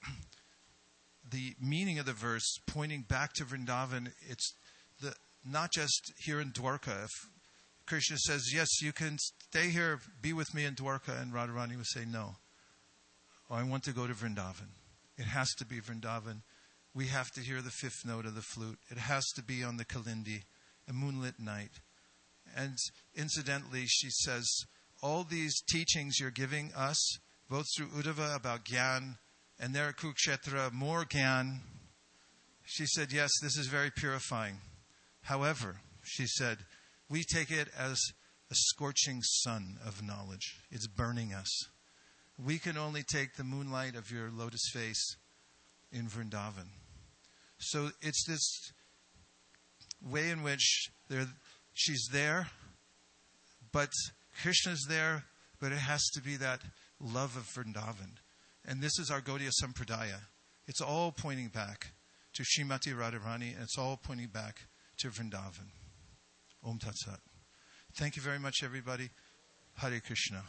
the meaning of the verse, pointing back to Vrindavan. It's not just here in Dwarka. If Krishna says, yes, you can stay here, be with me in Dwarka, and Radharani would say, no. Oh, I want to go to Vrindavan. It has to be Vrindavan. We have to hear the fifth note of the flute. It has to be on the Kalindi, a moonlit night. And incidentally, she says, all these teachings you're giving us, both through Uddhava about Gyan, and there at Kurukshetra, more Gyan. She said, yes, this is very purifying. However, she said, we take it as a scorching sun of knowledge. It's burning us. We can only take the moonlight of your lotus face in Vrindavan. So it's this way in which she's there, but Krishna's there, but it has to be that love of Vrindavan. And this is our Gaudiya Sampradaya. It's all pointing back to Srimati Radharani, and it's all pointing back to Vrindavan. Om Tat Sat. Thank you very much, everybody. Hare Krishna.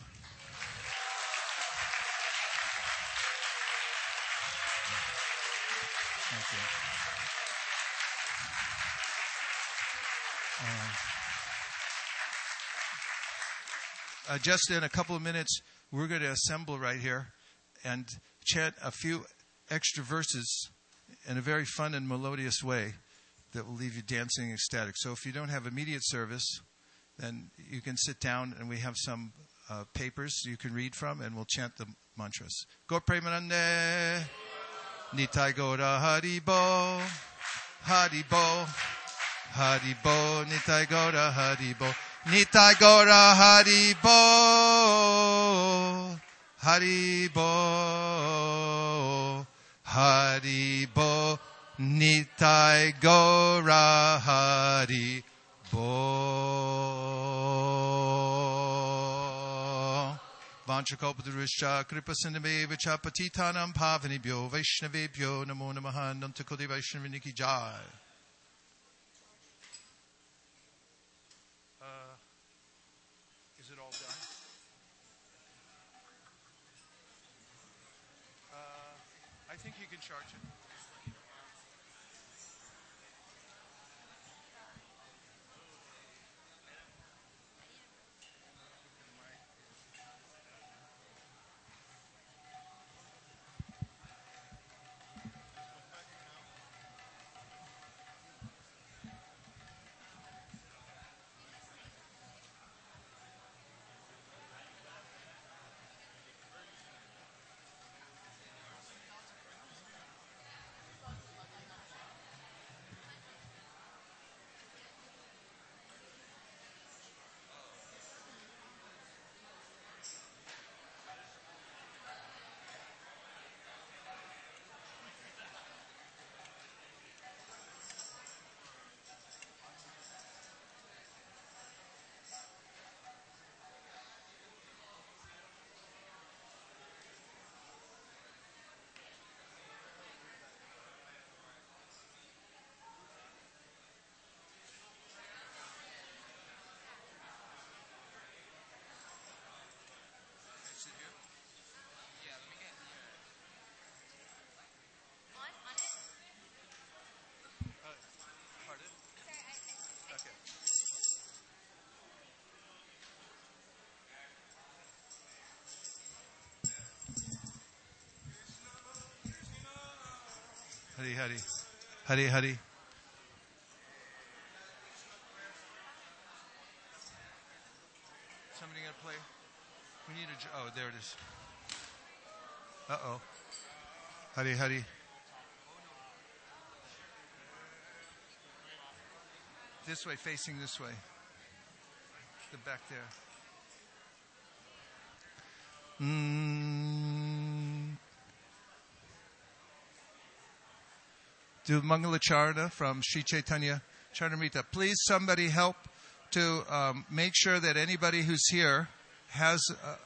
Thank you. Just in a couple of minutes, we're going to assemble right here and chant a few extra verses in a very fun and melodious way that will leave you dancing ecstatic. So if you don't have immediate service, then you can sit down and we have some papers you can read from, and we'll chant the mantras. Gaur Premanande, Nitai Gaura Haribo, Haribo, Haribo, Nitai Gaura Haribo, Nitai Gaura Haribo, Haribo, Haribo, Nitai Gaura Haribo. Vanchakalpaduruscha Kripa Sindhame Vicha Patitanam Pavanibhyo Vaishnavebhyo Namo Namaha Nantakodi Vaishnaviniki Jai. Is it all done? I think you can charge it. Hari Hari. Hari Hari. Somebody gonna play? We need oh, there it is. Uh-oh. Hari Hari. This way, facing this way. The back there. Do Mangalacharana from Sri Chaitanya Charitamrita. Please, somebody help to make sure that anybody who's here has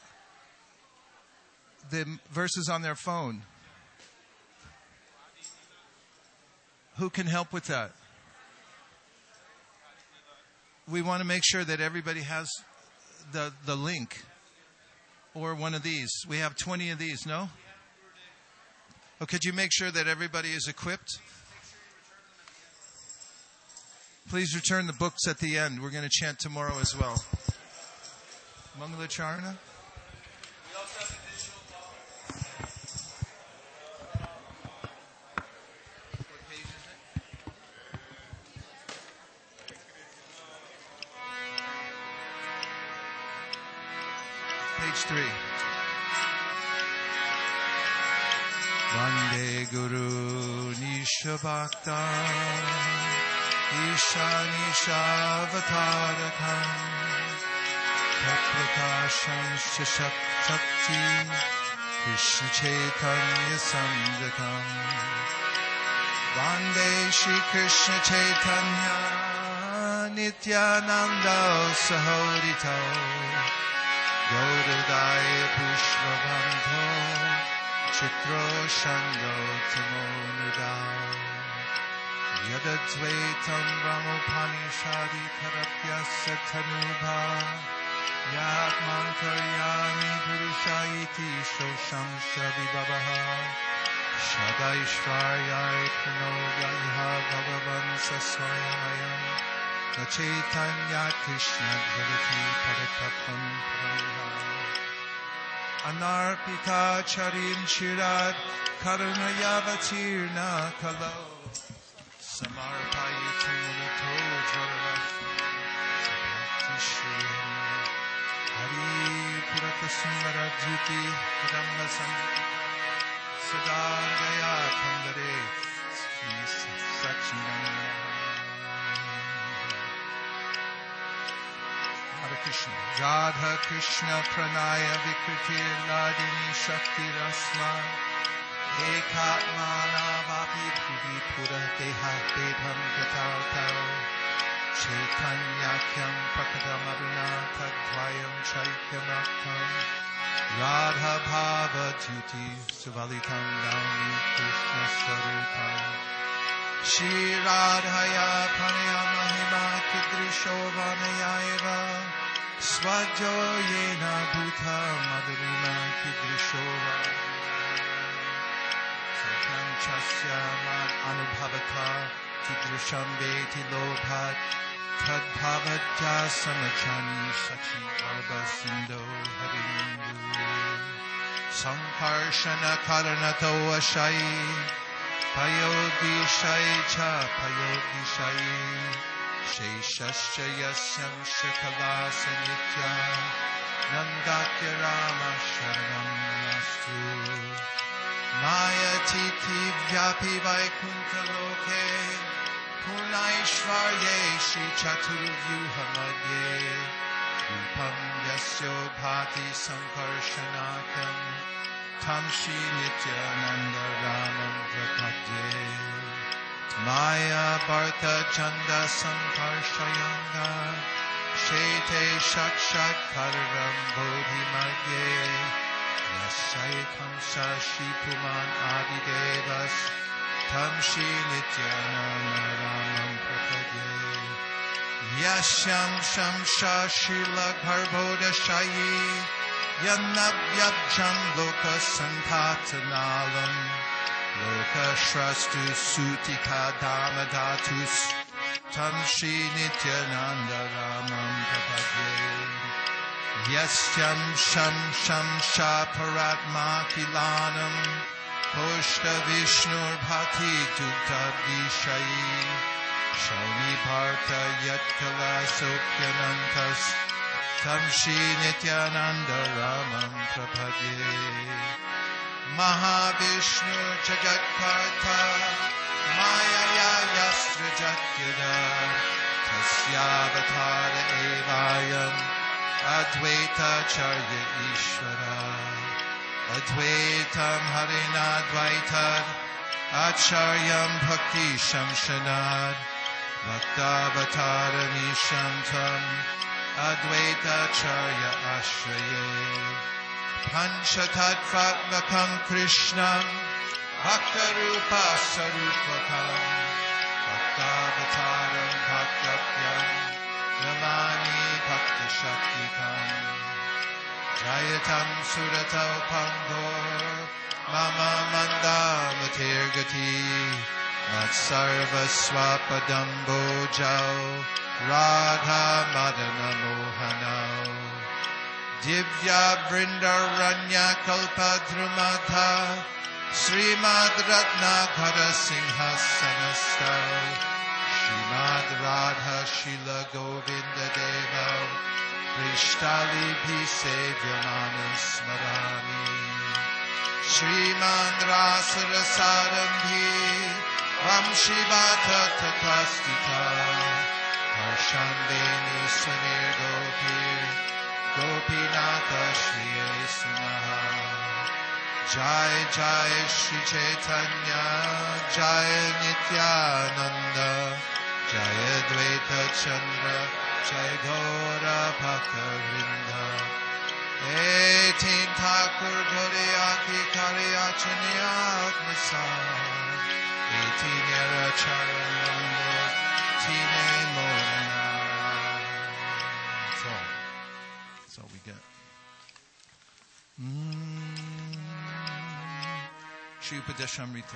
the verses on their phone. Who can help with that? We want to make sure that everybody has the link or one of these. We have 20 of these, no? Oh, could you make sure that everybody is equipped? Please return the books at the end. We're going to chant tomorrow as well. Mangalacharana. What page is it? Page 3. Vande Guru Nishabhakta Isha Vatarakam Taprakasham Shakti Krishna Chaitanya Sandakam Vande Shri Krishna Chaitanya Nityananda Sahodito Gaudadaya Pushpabandho Chitro Shando Tamonudao Yadadvaitam Brahmopanishadi Karapyasya Tanubha Yatmantaryami Purushayiti Shosham Shabibhabaha Shadaishvaryai Pranogayha Bhagavan Saswayamayam Nachaitanya Krishna Bhavati Paratapam Prabha Anarpita Charim Chirad Karunayavatirna Kalau Samarpayati Munato Jararat Hari Purata Sundara Jyoti Kadamba Sadagaya Kandare Sachinam Hare Krishna Radha Krishna Pranaya Vikriti Ladini Shakti Rasma Ekatmana Vapi Puri Pura Deha Devam Gatao Tao Chaitanyakyam Prakadamaruna Tadvayam Chaikyamakkam Radha Bhava Jyoti Suvalitam Naumi Krishna Swarupam Shri Radhaya Pranaya Mahima Kidrisho Vanayaiva Svajo Yena Bhuta Madhurima Kidrisho Chasya mad anubhavata tidrisham veti lobhat tadbhavajya samachani sachi arba sindo harindu sankarshana karanato ashai payodishai cha payodishai sheshasya yasyam shakala sanitya nandakya rama sharanam namastu Maya titi vyapi vaikunta loke Purnaishvarye Shri Chaturvyuha madhye Rupam yasyo bhati sankarshanakam Tam Shri Nityananda Ramam Prapadye Maya Bharta Chanda Sankarshayanga Shete Shakshat Kararam Bodhi madhye Yasaitam Sashi Puman Adi Devas Tam Shri Nityananda Ramam Prapadye Yasyam Shamsha Shila Garbhoda Shayi Yanabhyabjam Loka Santatanalam Loka Shrastu Sutika Dhamadatus Tam Shri Nityananda Ramam Prapadye Yasyam Sham Sham Shaparatma Kilanam Poshta Vishnur Bhati Tutadvishayi Shauni Bharta Yatkala Sopyanantas Tamshi Nityananda Ramam Prapadye Mahavishnu Jagatkarta Mayaya Yastra Jatyada Tasyavatara Evayam Advaita Charya Ishvara Advaitam Harinadvaitad Acharyam Bhakti Shamshanad Bhaktavataram Ishantam Advaita Charya Ashraye Panchatattvatmakam Krishnam Bhaktarupa Sarupakam Bhaktavataram Bhaktavyam Namani Bhakta Shaktikam Jayatam Suratal Pangor Mama Mandamatirgati Matsarva Swapadambo Jau Radha Madana Mohanau Divya Brindaranya Kalpadrumadha Srimad Ratna Kara Sinhasanastau Srimad Radha Shila Govinda Deva Prishtali Bhisevyanana Smarami Srimad Rasarasarambi Vamshivata Takastita Harshandeni Sunir Gopir Gopinatha Shri Sunaha Jai Jai Shri Chaitanya Jai Nityananda Jai Advaita Chandra Jai Gaura Bhakta-vrinda 18 Thakur Gauriyaki Kariyachaniyak Masad 18 Yara Charananda Tine Mona. That's all we get. Shri Upadeshamrita.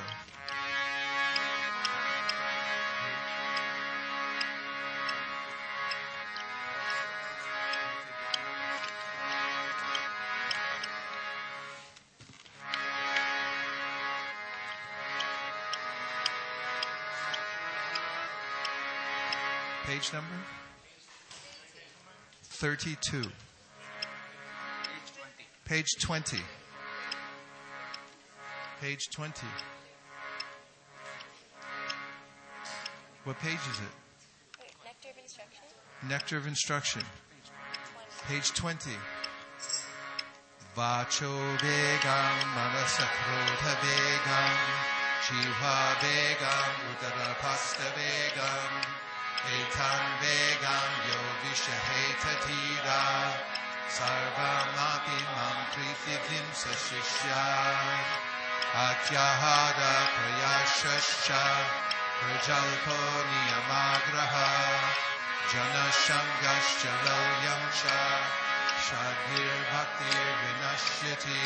Page number? 32. Page 20. Page 20. What page is it? Nectar of Instruction. Nectar of Instruction. Page 20. Vacho vegam manasakrodha vegam Jiva vegam udarapasta vegam Etan vegam yogisha tira Sarvamapi mam prithivim sashishya Atyahada prayashascha Prajalpo niyamagraha Janashangascha lolyamcha Shadhir bhaktir vinashyati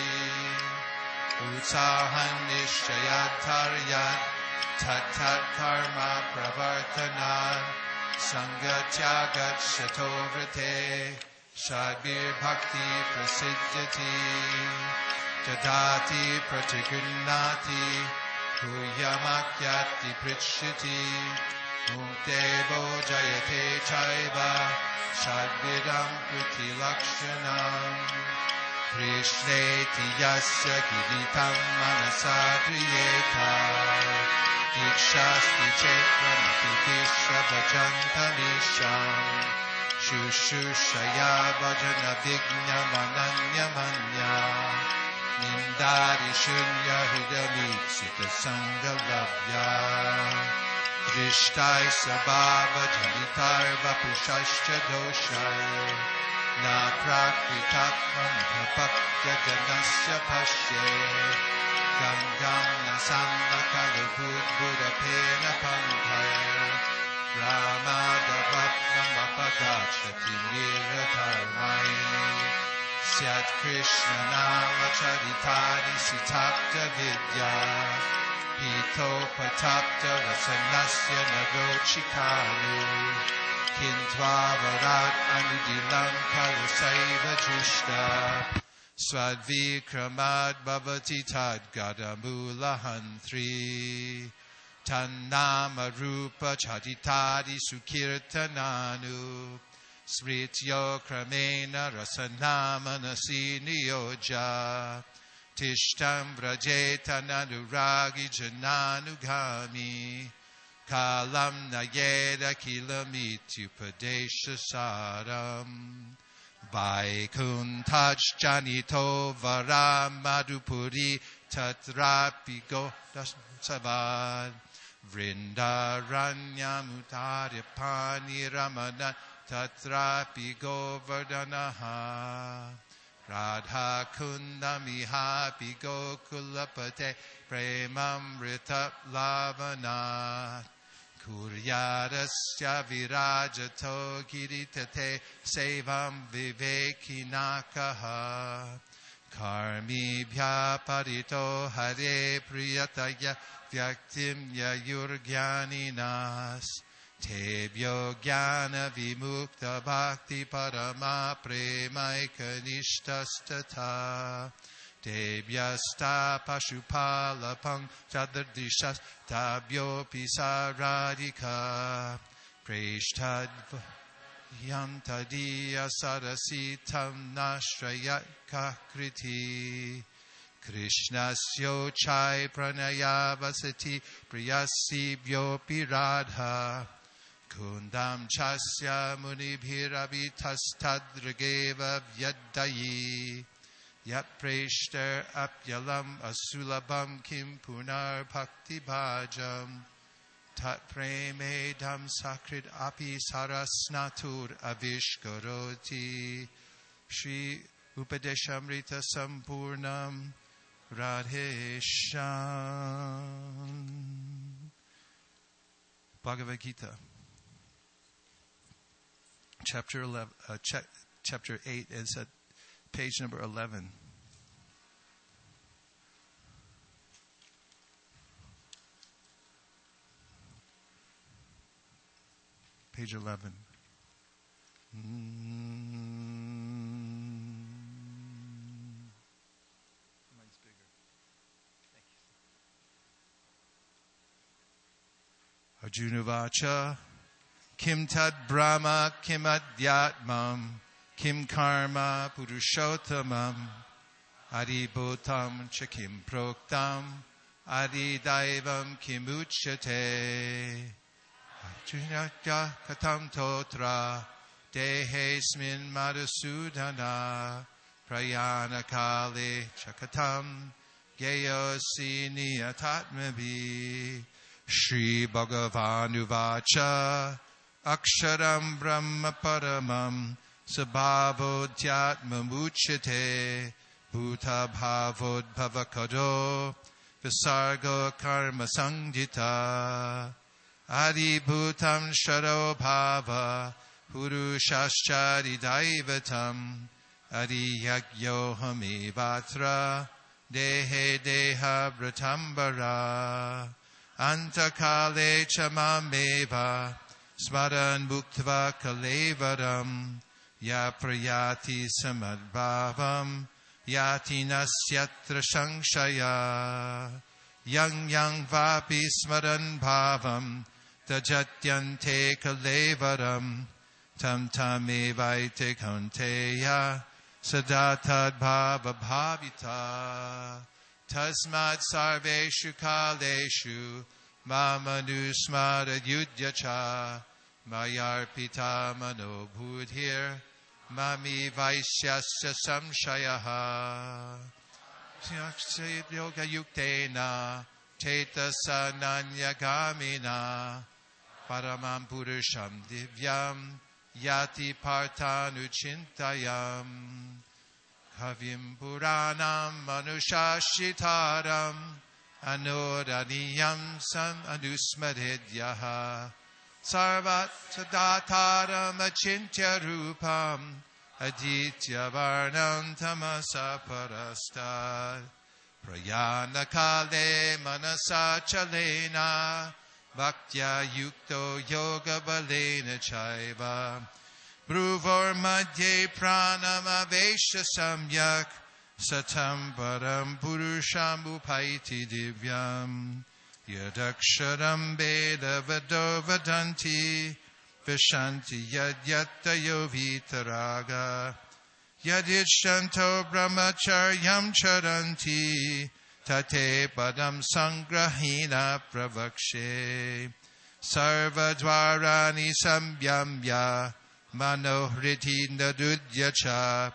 Utsahan nishchayataryat Tat karma pravartanan Sangatyagat shatovrate Shadhir bhakti prasiddhati Jadati pratigunati Kuyamakyati pritshiti Muktevo jayate chaiva Shadvidam priti lakshanam Krishneti yasya kiritam manasadriyeta Dikshasti chetramati disha vajantamisham Shushushaya vajana vigna mananya manya Nindari shunya hridamitsita sangalavya Drishtai sabhava jalitar vapushascha doshai Na prakritatvam bhaktya janasya pashe Gangam nasamakalavud budapena pankar Ramadavatvam apagachati niradharmai Syat Krishna nama charitani sitapta vidya Pito patapta rasanasya narochikanu Kintva varat anudilam kalasaiva drishta Swadvikramad bhavati tad gadamulahantri. Tannama rupa chaditadi sukirtananu. Smrityo kramena rasanama nasi niyoja. Tishtam vrajetananuragi jananugami. Kalam nayeda kilamityupadesha saram. Vaikuntaj janito varam madhupuri tatrapi godasavad. Vrindaranyamutari pani ramana tatrapi govardhanaha. Radha kundamiha gokulapate premamrita lavanat. Kuryadasya virajato giritate sevam vivekinakaha. Karmibhya parito hare priyataya vyaktim yayurgyaninas. Tebhyo jnana vimukta bhakti parama premaikanishtastata. Debhyasta pashupalapang chadardishas tabhyopi saradhika. Preshtad yam tadiya sarasitam nashrayat kakriti. Krishnasyo chai pranaya vasati priyasibhyopi radha. Kundam chasya munibhirabhitastadrigeva vyadayi. Yat preshter apyalam asulabam kim punar bhakti bhajam. Tat premedam sakrit api sarasnatur avishkaroti. Shri Upadeshamrita Sampurnam Radhesham. Bhagavad Gita, chapter 11, chapter 8 is at page number 11. Page 11. Mine's bigger. Thank you. Arjuna Vacha Kim Tad Brahma Kim Adhyatmam Kim Karma Purushottamam Adi Bhutam Chakim Proktam Adi Daivam Kim Uchyate Arjuna Katam Totra Dehesmin Madhusudana Prayana Kale Chakatam Geyosi Niyatatmabi Shri Bhagavanu Vacha Aksharam Brahma Paramam Sabhavodhyatmamuchyate Bhuta Bhavod Bhavakado Visargo Karma Sangita Adi Bhutam Sharo Bhava Purushashchari Daivatam Adi Yagyohami Vatra Dehe Deha Bratambara Antakale Chamameva Smaran Bhuktva Kalevaram Ya Prayati Samadbhavam Yati Nasyatra Shangshaya Yang Vapi Smaran Bhavam Tajatyante Kalevaram Tam Tamevaite Kaunteya Sadatad Bhava Bhavita Tasmad Sarveshu Kaleshu Mamanu Smara Yudhyacha Mayarpita Mano Budhir Mami Vaishyasya Samshayaha Yoga Yuktena Chetasa Nanyagamina Paramam Purusham Divyam Yati Partanu Chintayam Kavim Puranam Manushashitaram Anuraniyam Sam Anusmaridyaha Sarvat Dataram Achintya Rupam Aditya Varnam Tamasa Parastad Prayana Kale Manasa Chalena Bhaktya Yukto Yoga Balena Chaiva Bruvor Madhye Pranama Vesha Samyak Satam Param Purusham Upaiti Divyam Yadaksharam Veda Vado Vadanti Vishanti Yad Yattayo Vitaraga Yadishanto Brahmacharyam Charanti Tate Padam Sangrahina Pravakshe Sarvadvarani Sambyamya Manohriti Nadudyacha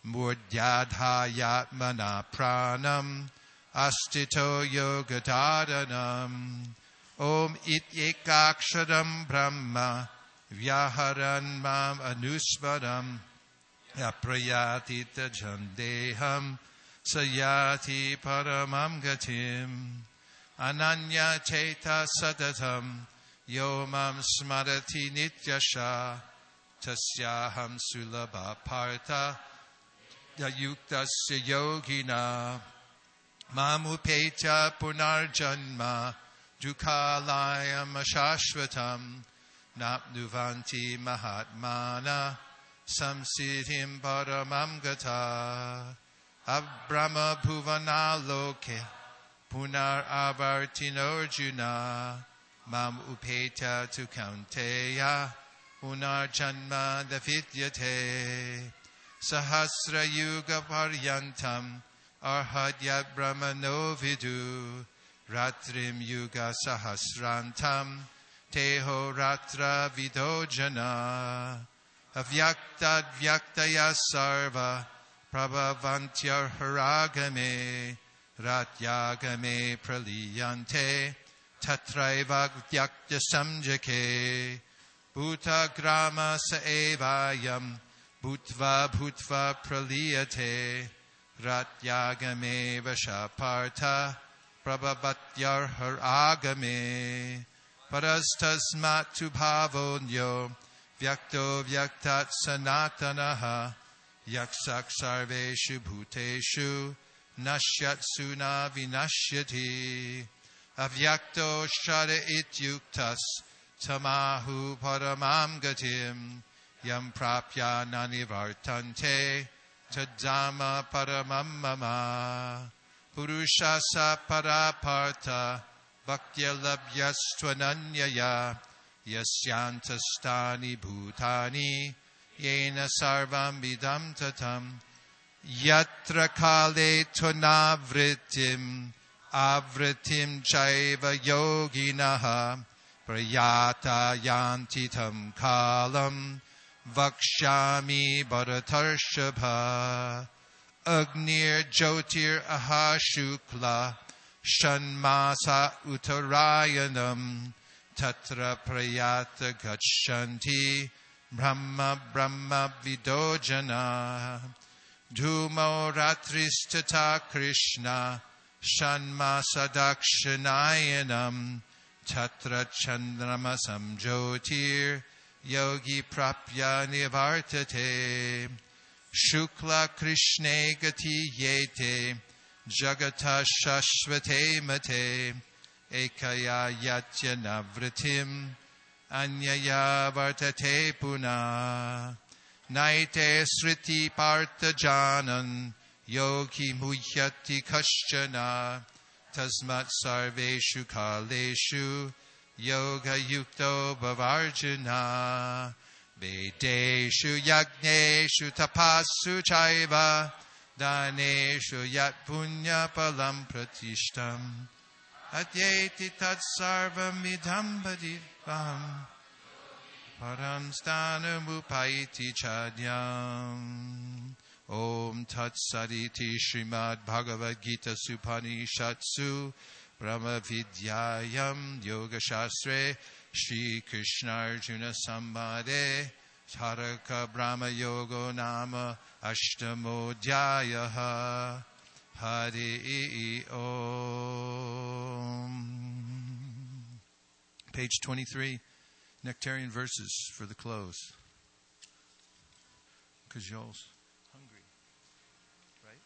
Murdhyadhayatmana Pranam Astito Yogadadanam Om Ityekaksharam Brahma Vyaharan Mam Anusvaram Yaprayati Tajandeham Sayati Paramam Gatim Ananya Cheta Sadatam Yomam Smarati Nityasha Tasyaham Sulabha Partha Yuktasya Yogina Mamupetya Punarjanma Dukalayam Ashashvatam Napnuvanti Mahatmana Samsiddhim Paramam Gata Abrahma Bhuvanaloke Punar Avartinorjuna Mam Upeta Tu Kaunteya Punarjanma Davidyate Sahasra Yuga Paryantam Arhadyat Brahmano Vidu Ratrim Yuga Sahasrantam Teho Ratra Vidojana Avyaktad Vyaktaya Sarva Prabhavantyar Haragame Ratyagame Praliyante Tatraiva Vyakta Samjake Bhuta Grama Saevayam Bhutva Bhutva Praliyate Ratyagame Vashapartha Prabhavatyar Haragame Parastasmat Tubhavonyo Vyakto Vyaktat Sanatanaha Yaksak Sarveshu Bhuteshu Nashyat Vinashyati Avyakto Shara Ityuktas Tamahu Paramam Gatim Yam Prapya Nanivartante Tadama Paramam Mama Purushasa Paraparta Bhakyalabhyastvananyaya Yasyantastani Bhutani Yena Sarvam Vidam Tatam Yatra Kale Tunavritim Avritim Chaiva Yoginaha Prayata Yantitam Kalam Vakshami Bharatarshabha Agnir Jyotir Ahashukla Shanmasa Uttarayanam Tatra Prayata Gachanti Brahma Brahma Vidojana Dhumo Ratristata Krishna Shanmasa Dakshinayanam Tatra Chandramasam Jyotir Yogi Prapya Nivartate Shukla Krishne Gati Yete Jagata Shashvate Mate Ekaya Yatya Navritim Anyaya Vartate Puna Naite Sriti Partha Janan Yogi Muhyati Kashchana Tasmat Sarveshu Kaleshu Yoga Yukto Bhavarjuna Vedeshu Yagneshu Tapasu Chaiva Daneshu Yat Punya Palam Pratishtam Adyeti Tat Sarvam Idam Badivam Param Stanam Upaiti Chadyam Om Tat Saditi Srimad Bhagavad Gita Supanishatsu Brahma Vidyayam Yoga Shastre Shri Krishna Arjuna Sambade Taraka Brahma Yogo Nama Ashtamodhyayaha Hari Om. Page 23, Nectarian Verses for the close. Cajoles. Hungry. Right?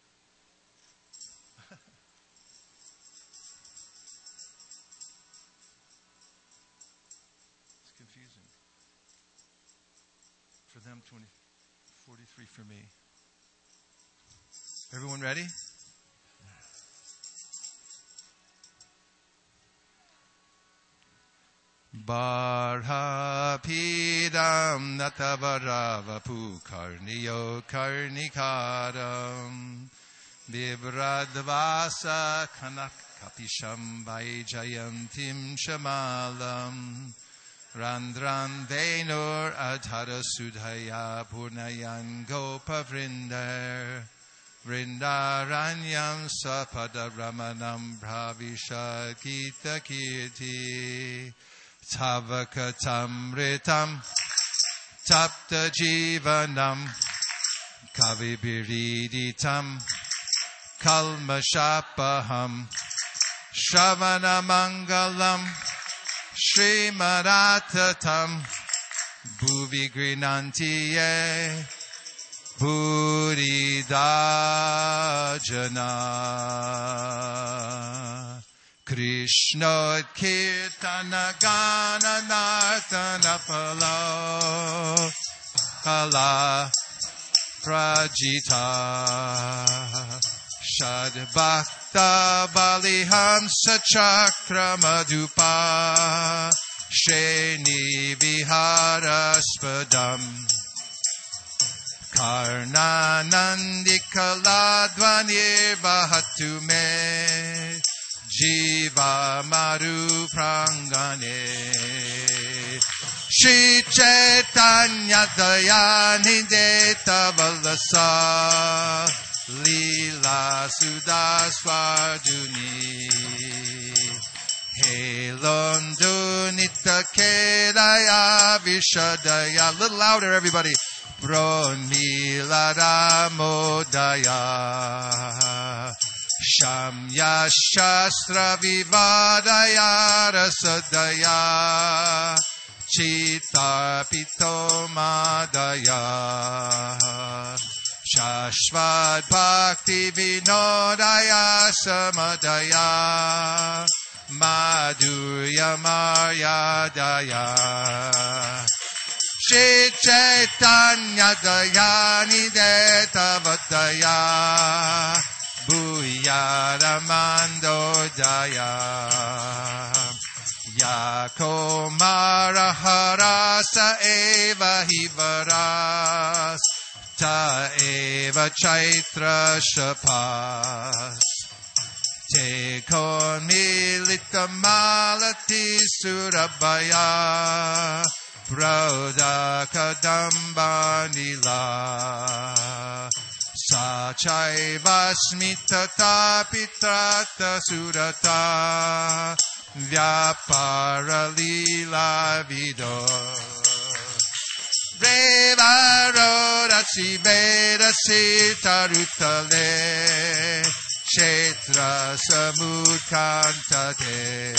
It's confusing. For them, 43 for me. Everyone ready? Barhapidam natavaravapu karniyo karnikaram Vibradvasa kanak kapisham vajayantim shamalam Randran venur adhara sudhaya purnayan gopavrinder Vrindaranyam sapada ramanam bhavisha kita kirti Tavakatamritam tapta jivanam kavibiriditam kalmashapaham Shravanamangalam Srimaratatam Bhuvi Grinantiye Buridajana Krishna Kirtana Gana Nartana Palo Kala Prajita Shad Bhakta Balihamsa Chakra Madhupa Sheni Viharaspadam Karnanandikaladvanir Bahatu Me Jiva Maru Prangane Shri Chaitanya Dayani Deta Valasa Lila Sudaswajuni Helondo Nita Kedaya Vishadaya. A little louder, everybody. Pronila Ramodaya Shamya Shastra Vivadaya Rasadaya Chita Pitomadaya Shashvad Bhakti Vinodaya Samadaya Madhurya Maryadaya Shri Chaitanya Dayani Deta Vadaya Bhuyaramando Daya Yakomara Harasa Eva Hivaras Ta Eva Chaitra Shapas Te Milita Malati Surabaya Prodha Kadamba Nila Sachaiva Smitata Pitrata Surata Vyapara Lila Vido Reva Rodasi Vedasi Tarutale Kshetra Samutkantate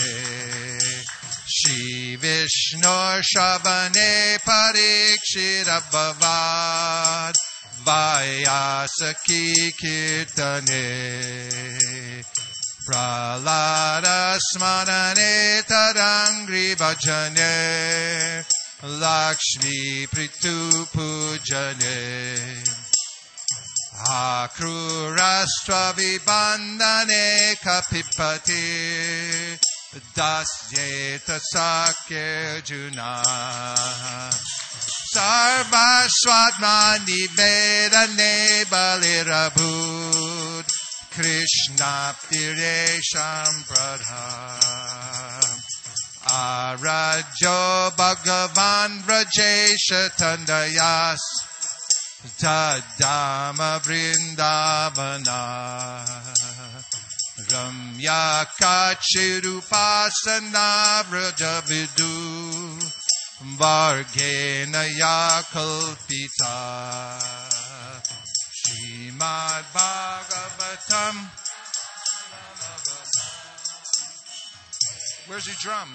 Shri Vishnu Shavane Parikshira Bhavad Vyasaki Kirtane Pralada Smarane Tarangri Bhajane Lakshmi Pritu Pujane Akrurastra Vibandane Kapipati Dasyeta Sakya Juna Sarva Swadmani Vedane Balirabhut Krishna Piresham Pradham Arajo Bhagavan Vrajesha Tandayas Tadama Vrindavana Ramya Kachirupasana Vrajavidu Vargena Yakalpita Srimad Bhagavatam. Where's your drum?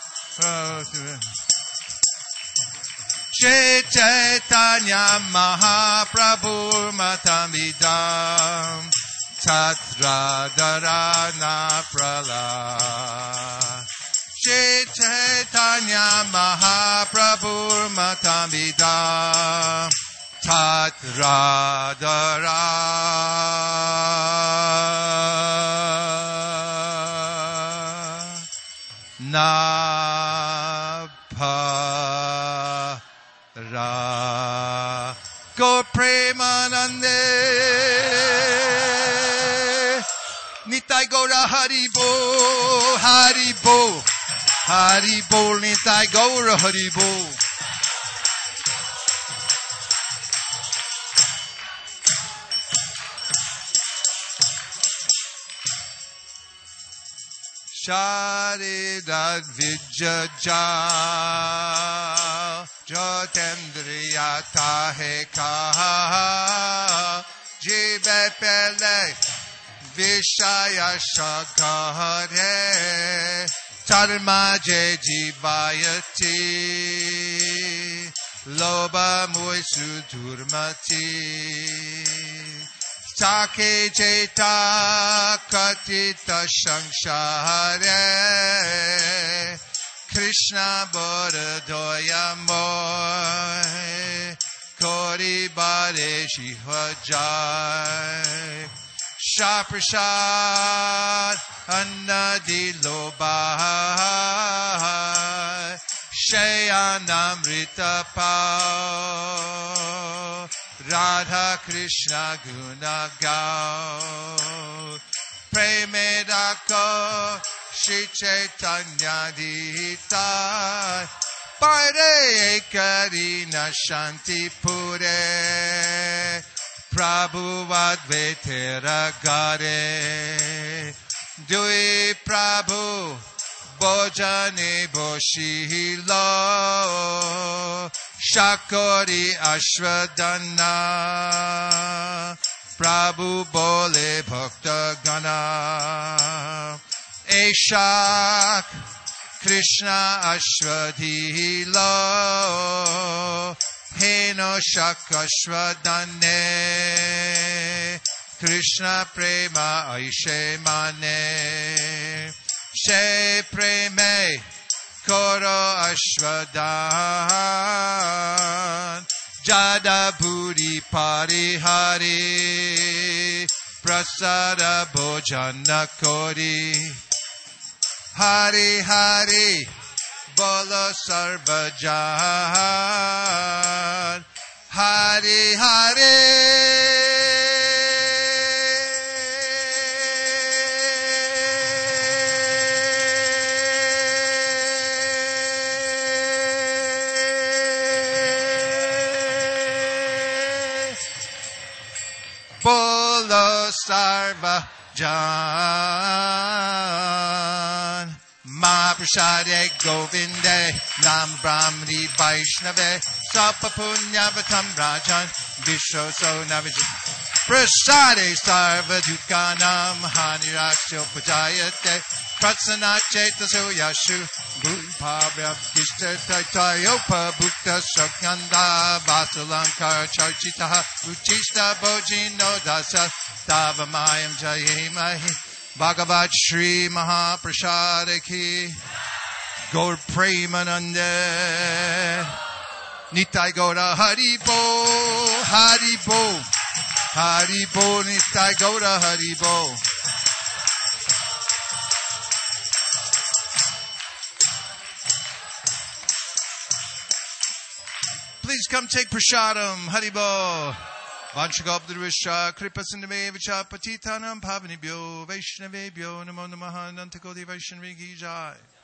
Chaitanya Mahaprabhu Matamidam Tatra Dharana Prala Chaitanya Mahaprabhu Matamidam Tatra Dharana na pa ra Gaur Premanande Nitai Gaura Haribo Haribo Haribo Nitai Gaura Haribo Sharidat Vijaja Jotendriya Tahe Kaha Jive Pele Vishaya Shakare Tarmaje Jivayati Loba Moisu Durmati Take Jeta Katita Shanshare Krishna Boradoya Moy Kori Bare Shihajai Shaprashad Annadi Loba Shayanamrita Pao Radha Krishna Guna Gau Premedako Shri Chaitanya Dita Pare Karina Shanti Pure Prabhu Advaitera Gare Dui Prabhu Bojane Boshilo Shakori Ashwadana Prabhu Bole Bhakta Gana Eshak Krishna Ashwadhilo Heno Shakashwadane Krishna Prema Aishe Mane She Preme Koro Ashwadan Jada Budi Parihari Prasada Bojana Kori Hari Hari Bolo Sarvajan Hari Hari Bolo Sarvajan Mahaprasade Govinde Nam Brahmani Vaishnave Sapapunyavatam Rajan Vishwaso Navijit Prasade Sarvadukanam Haniraksyo Pujayate Pratsana Chetaso Yashu Bhupabhya Gishta Tayopa Bhukta Shakyanda Vasalankar Charchitaha Uchista Bojino Dasa Tavamayam Jayemahi Bhagavat Shri Mahaprasada Ki Gaur Premanande Nitai Gaura Haribo Haribo Haribo Nitai Gaura Haribo Please come take prasadam Haribo Vanshagabdurvisha Kripasindame Vicha Patitanam Pavanibhyo Vaishnavebhyo Namo Namaha Nantagodi Vaishnavi Ki Jai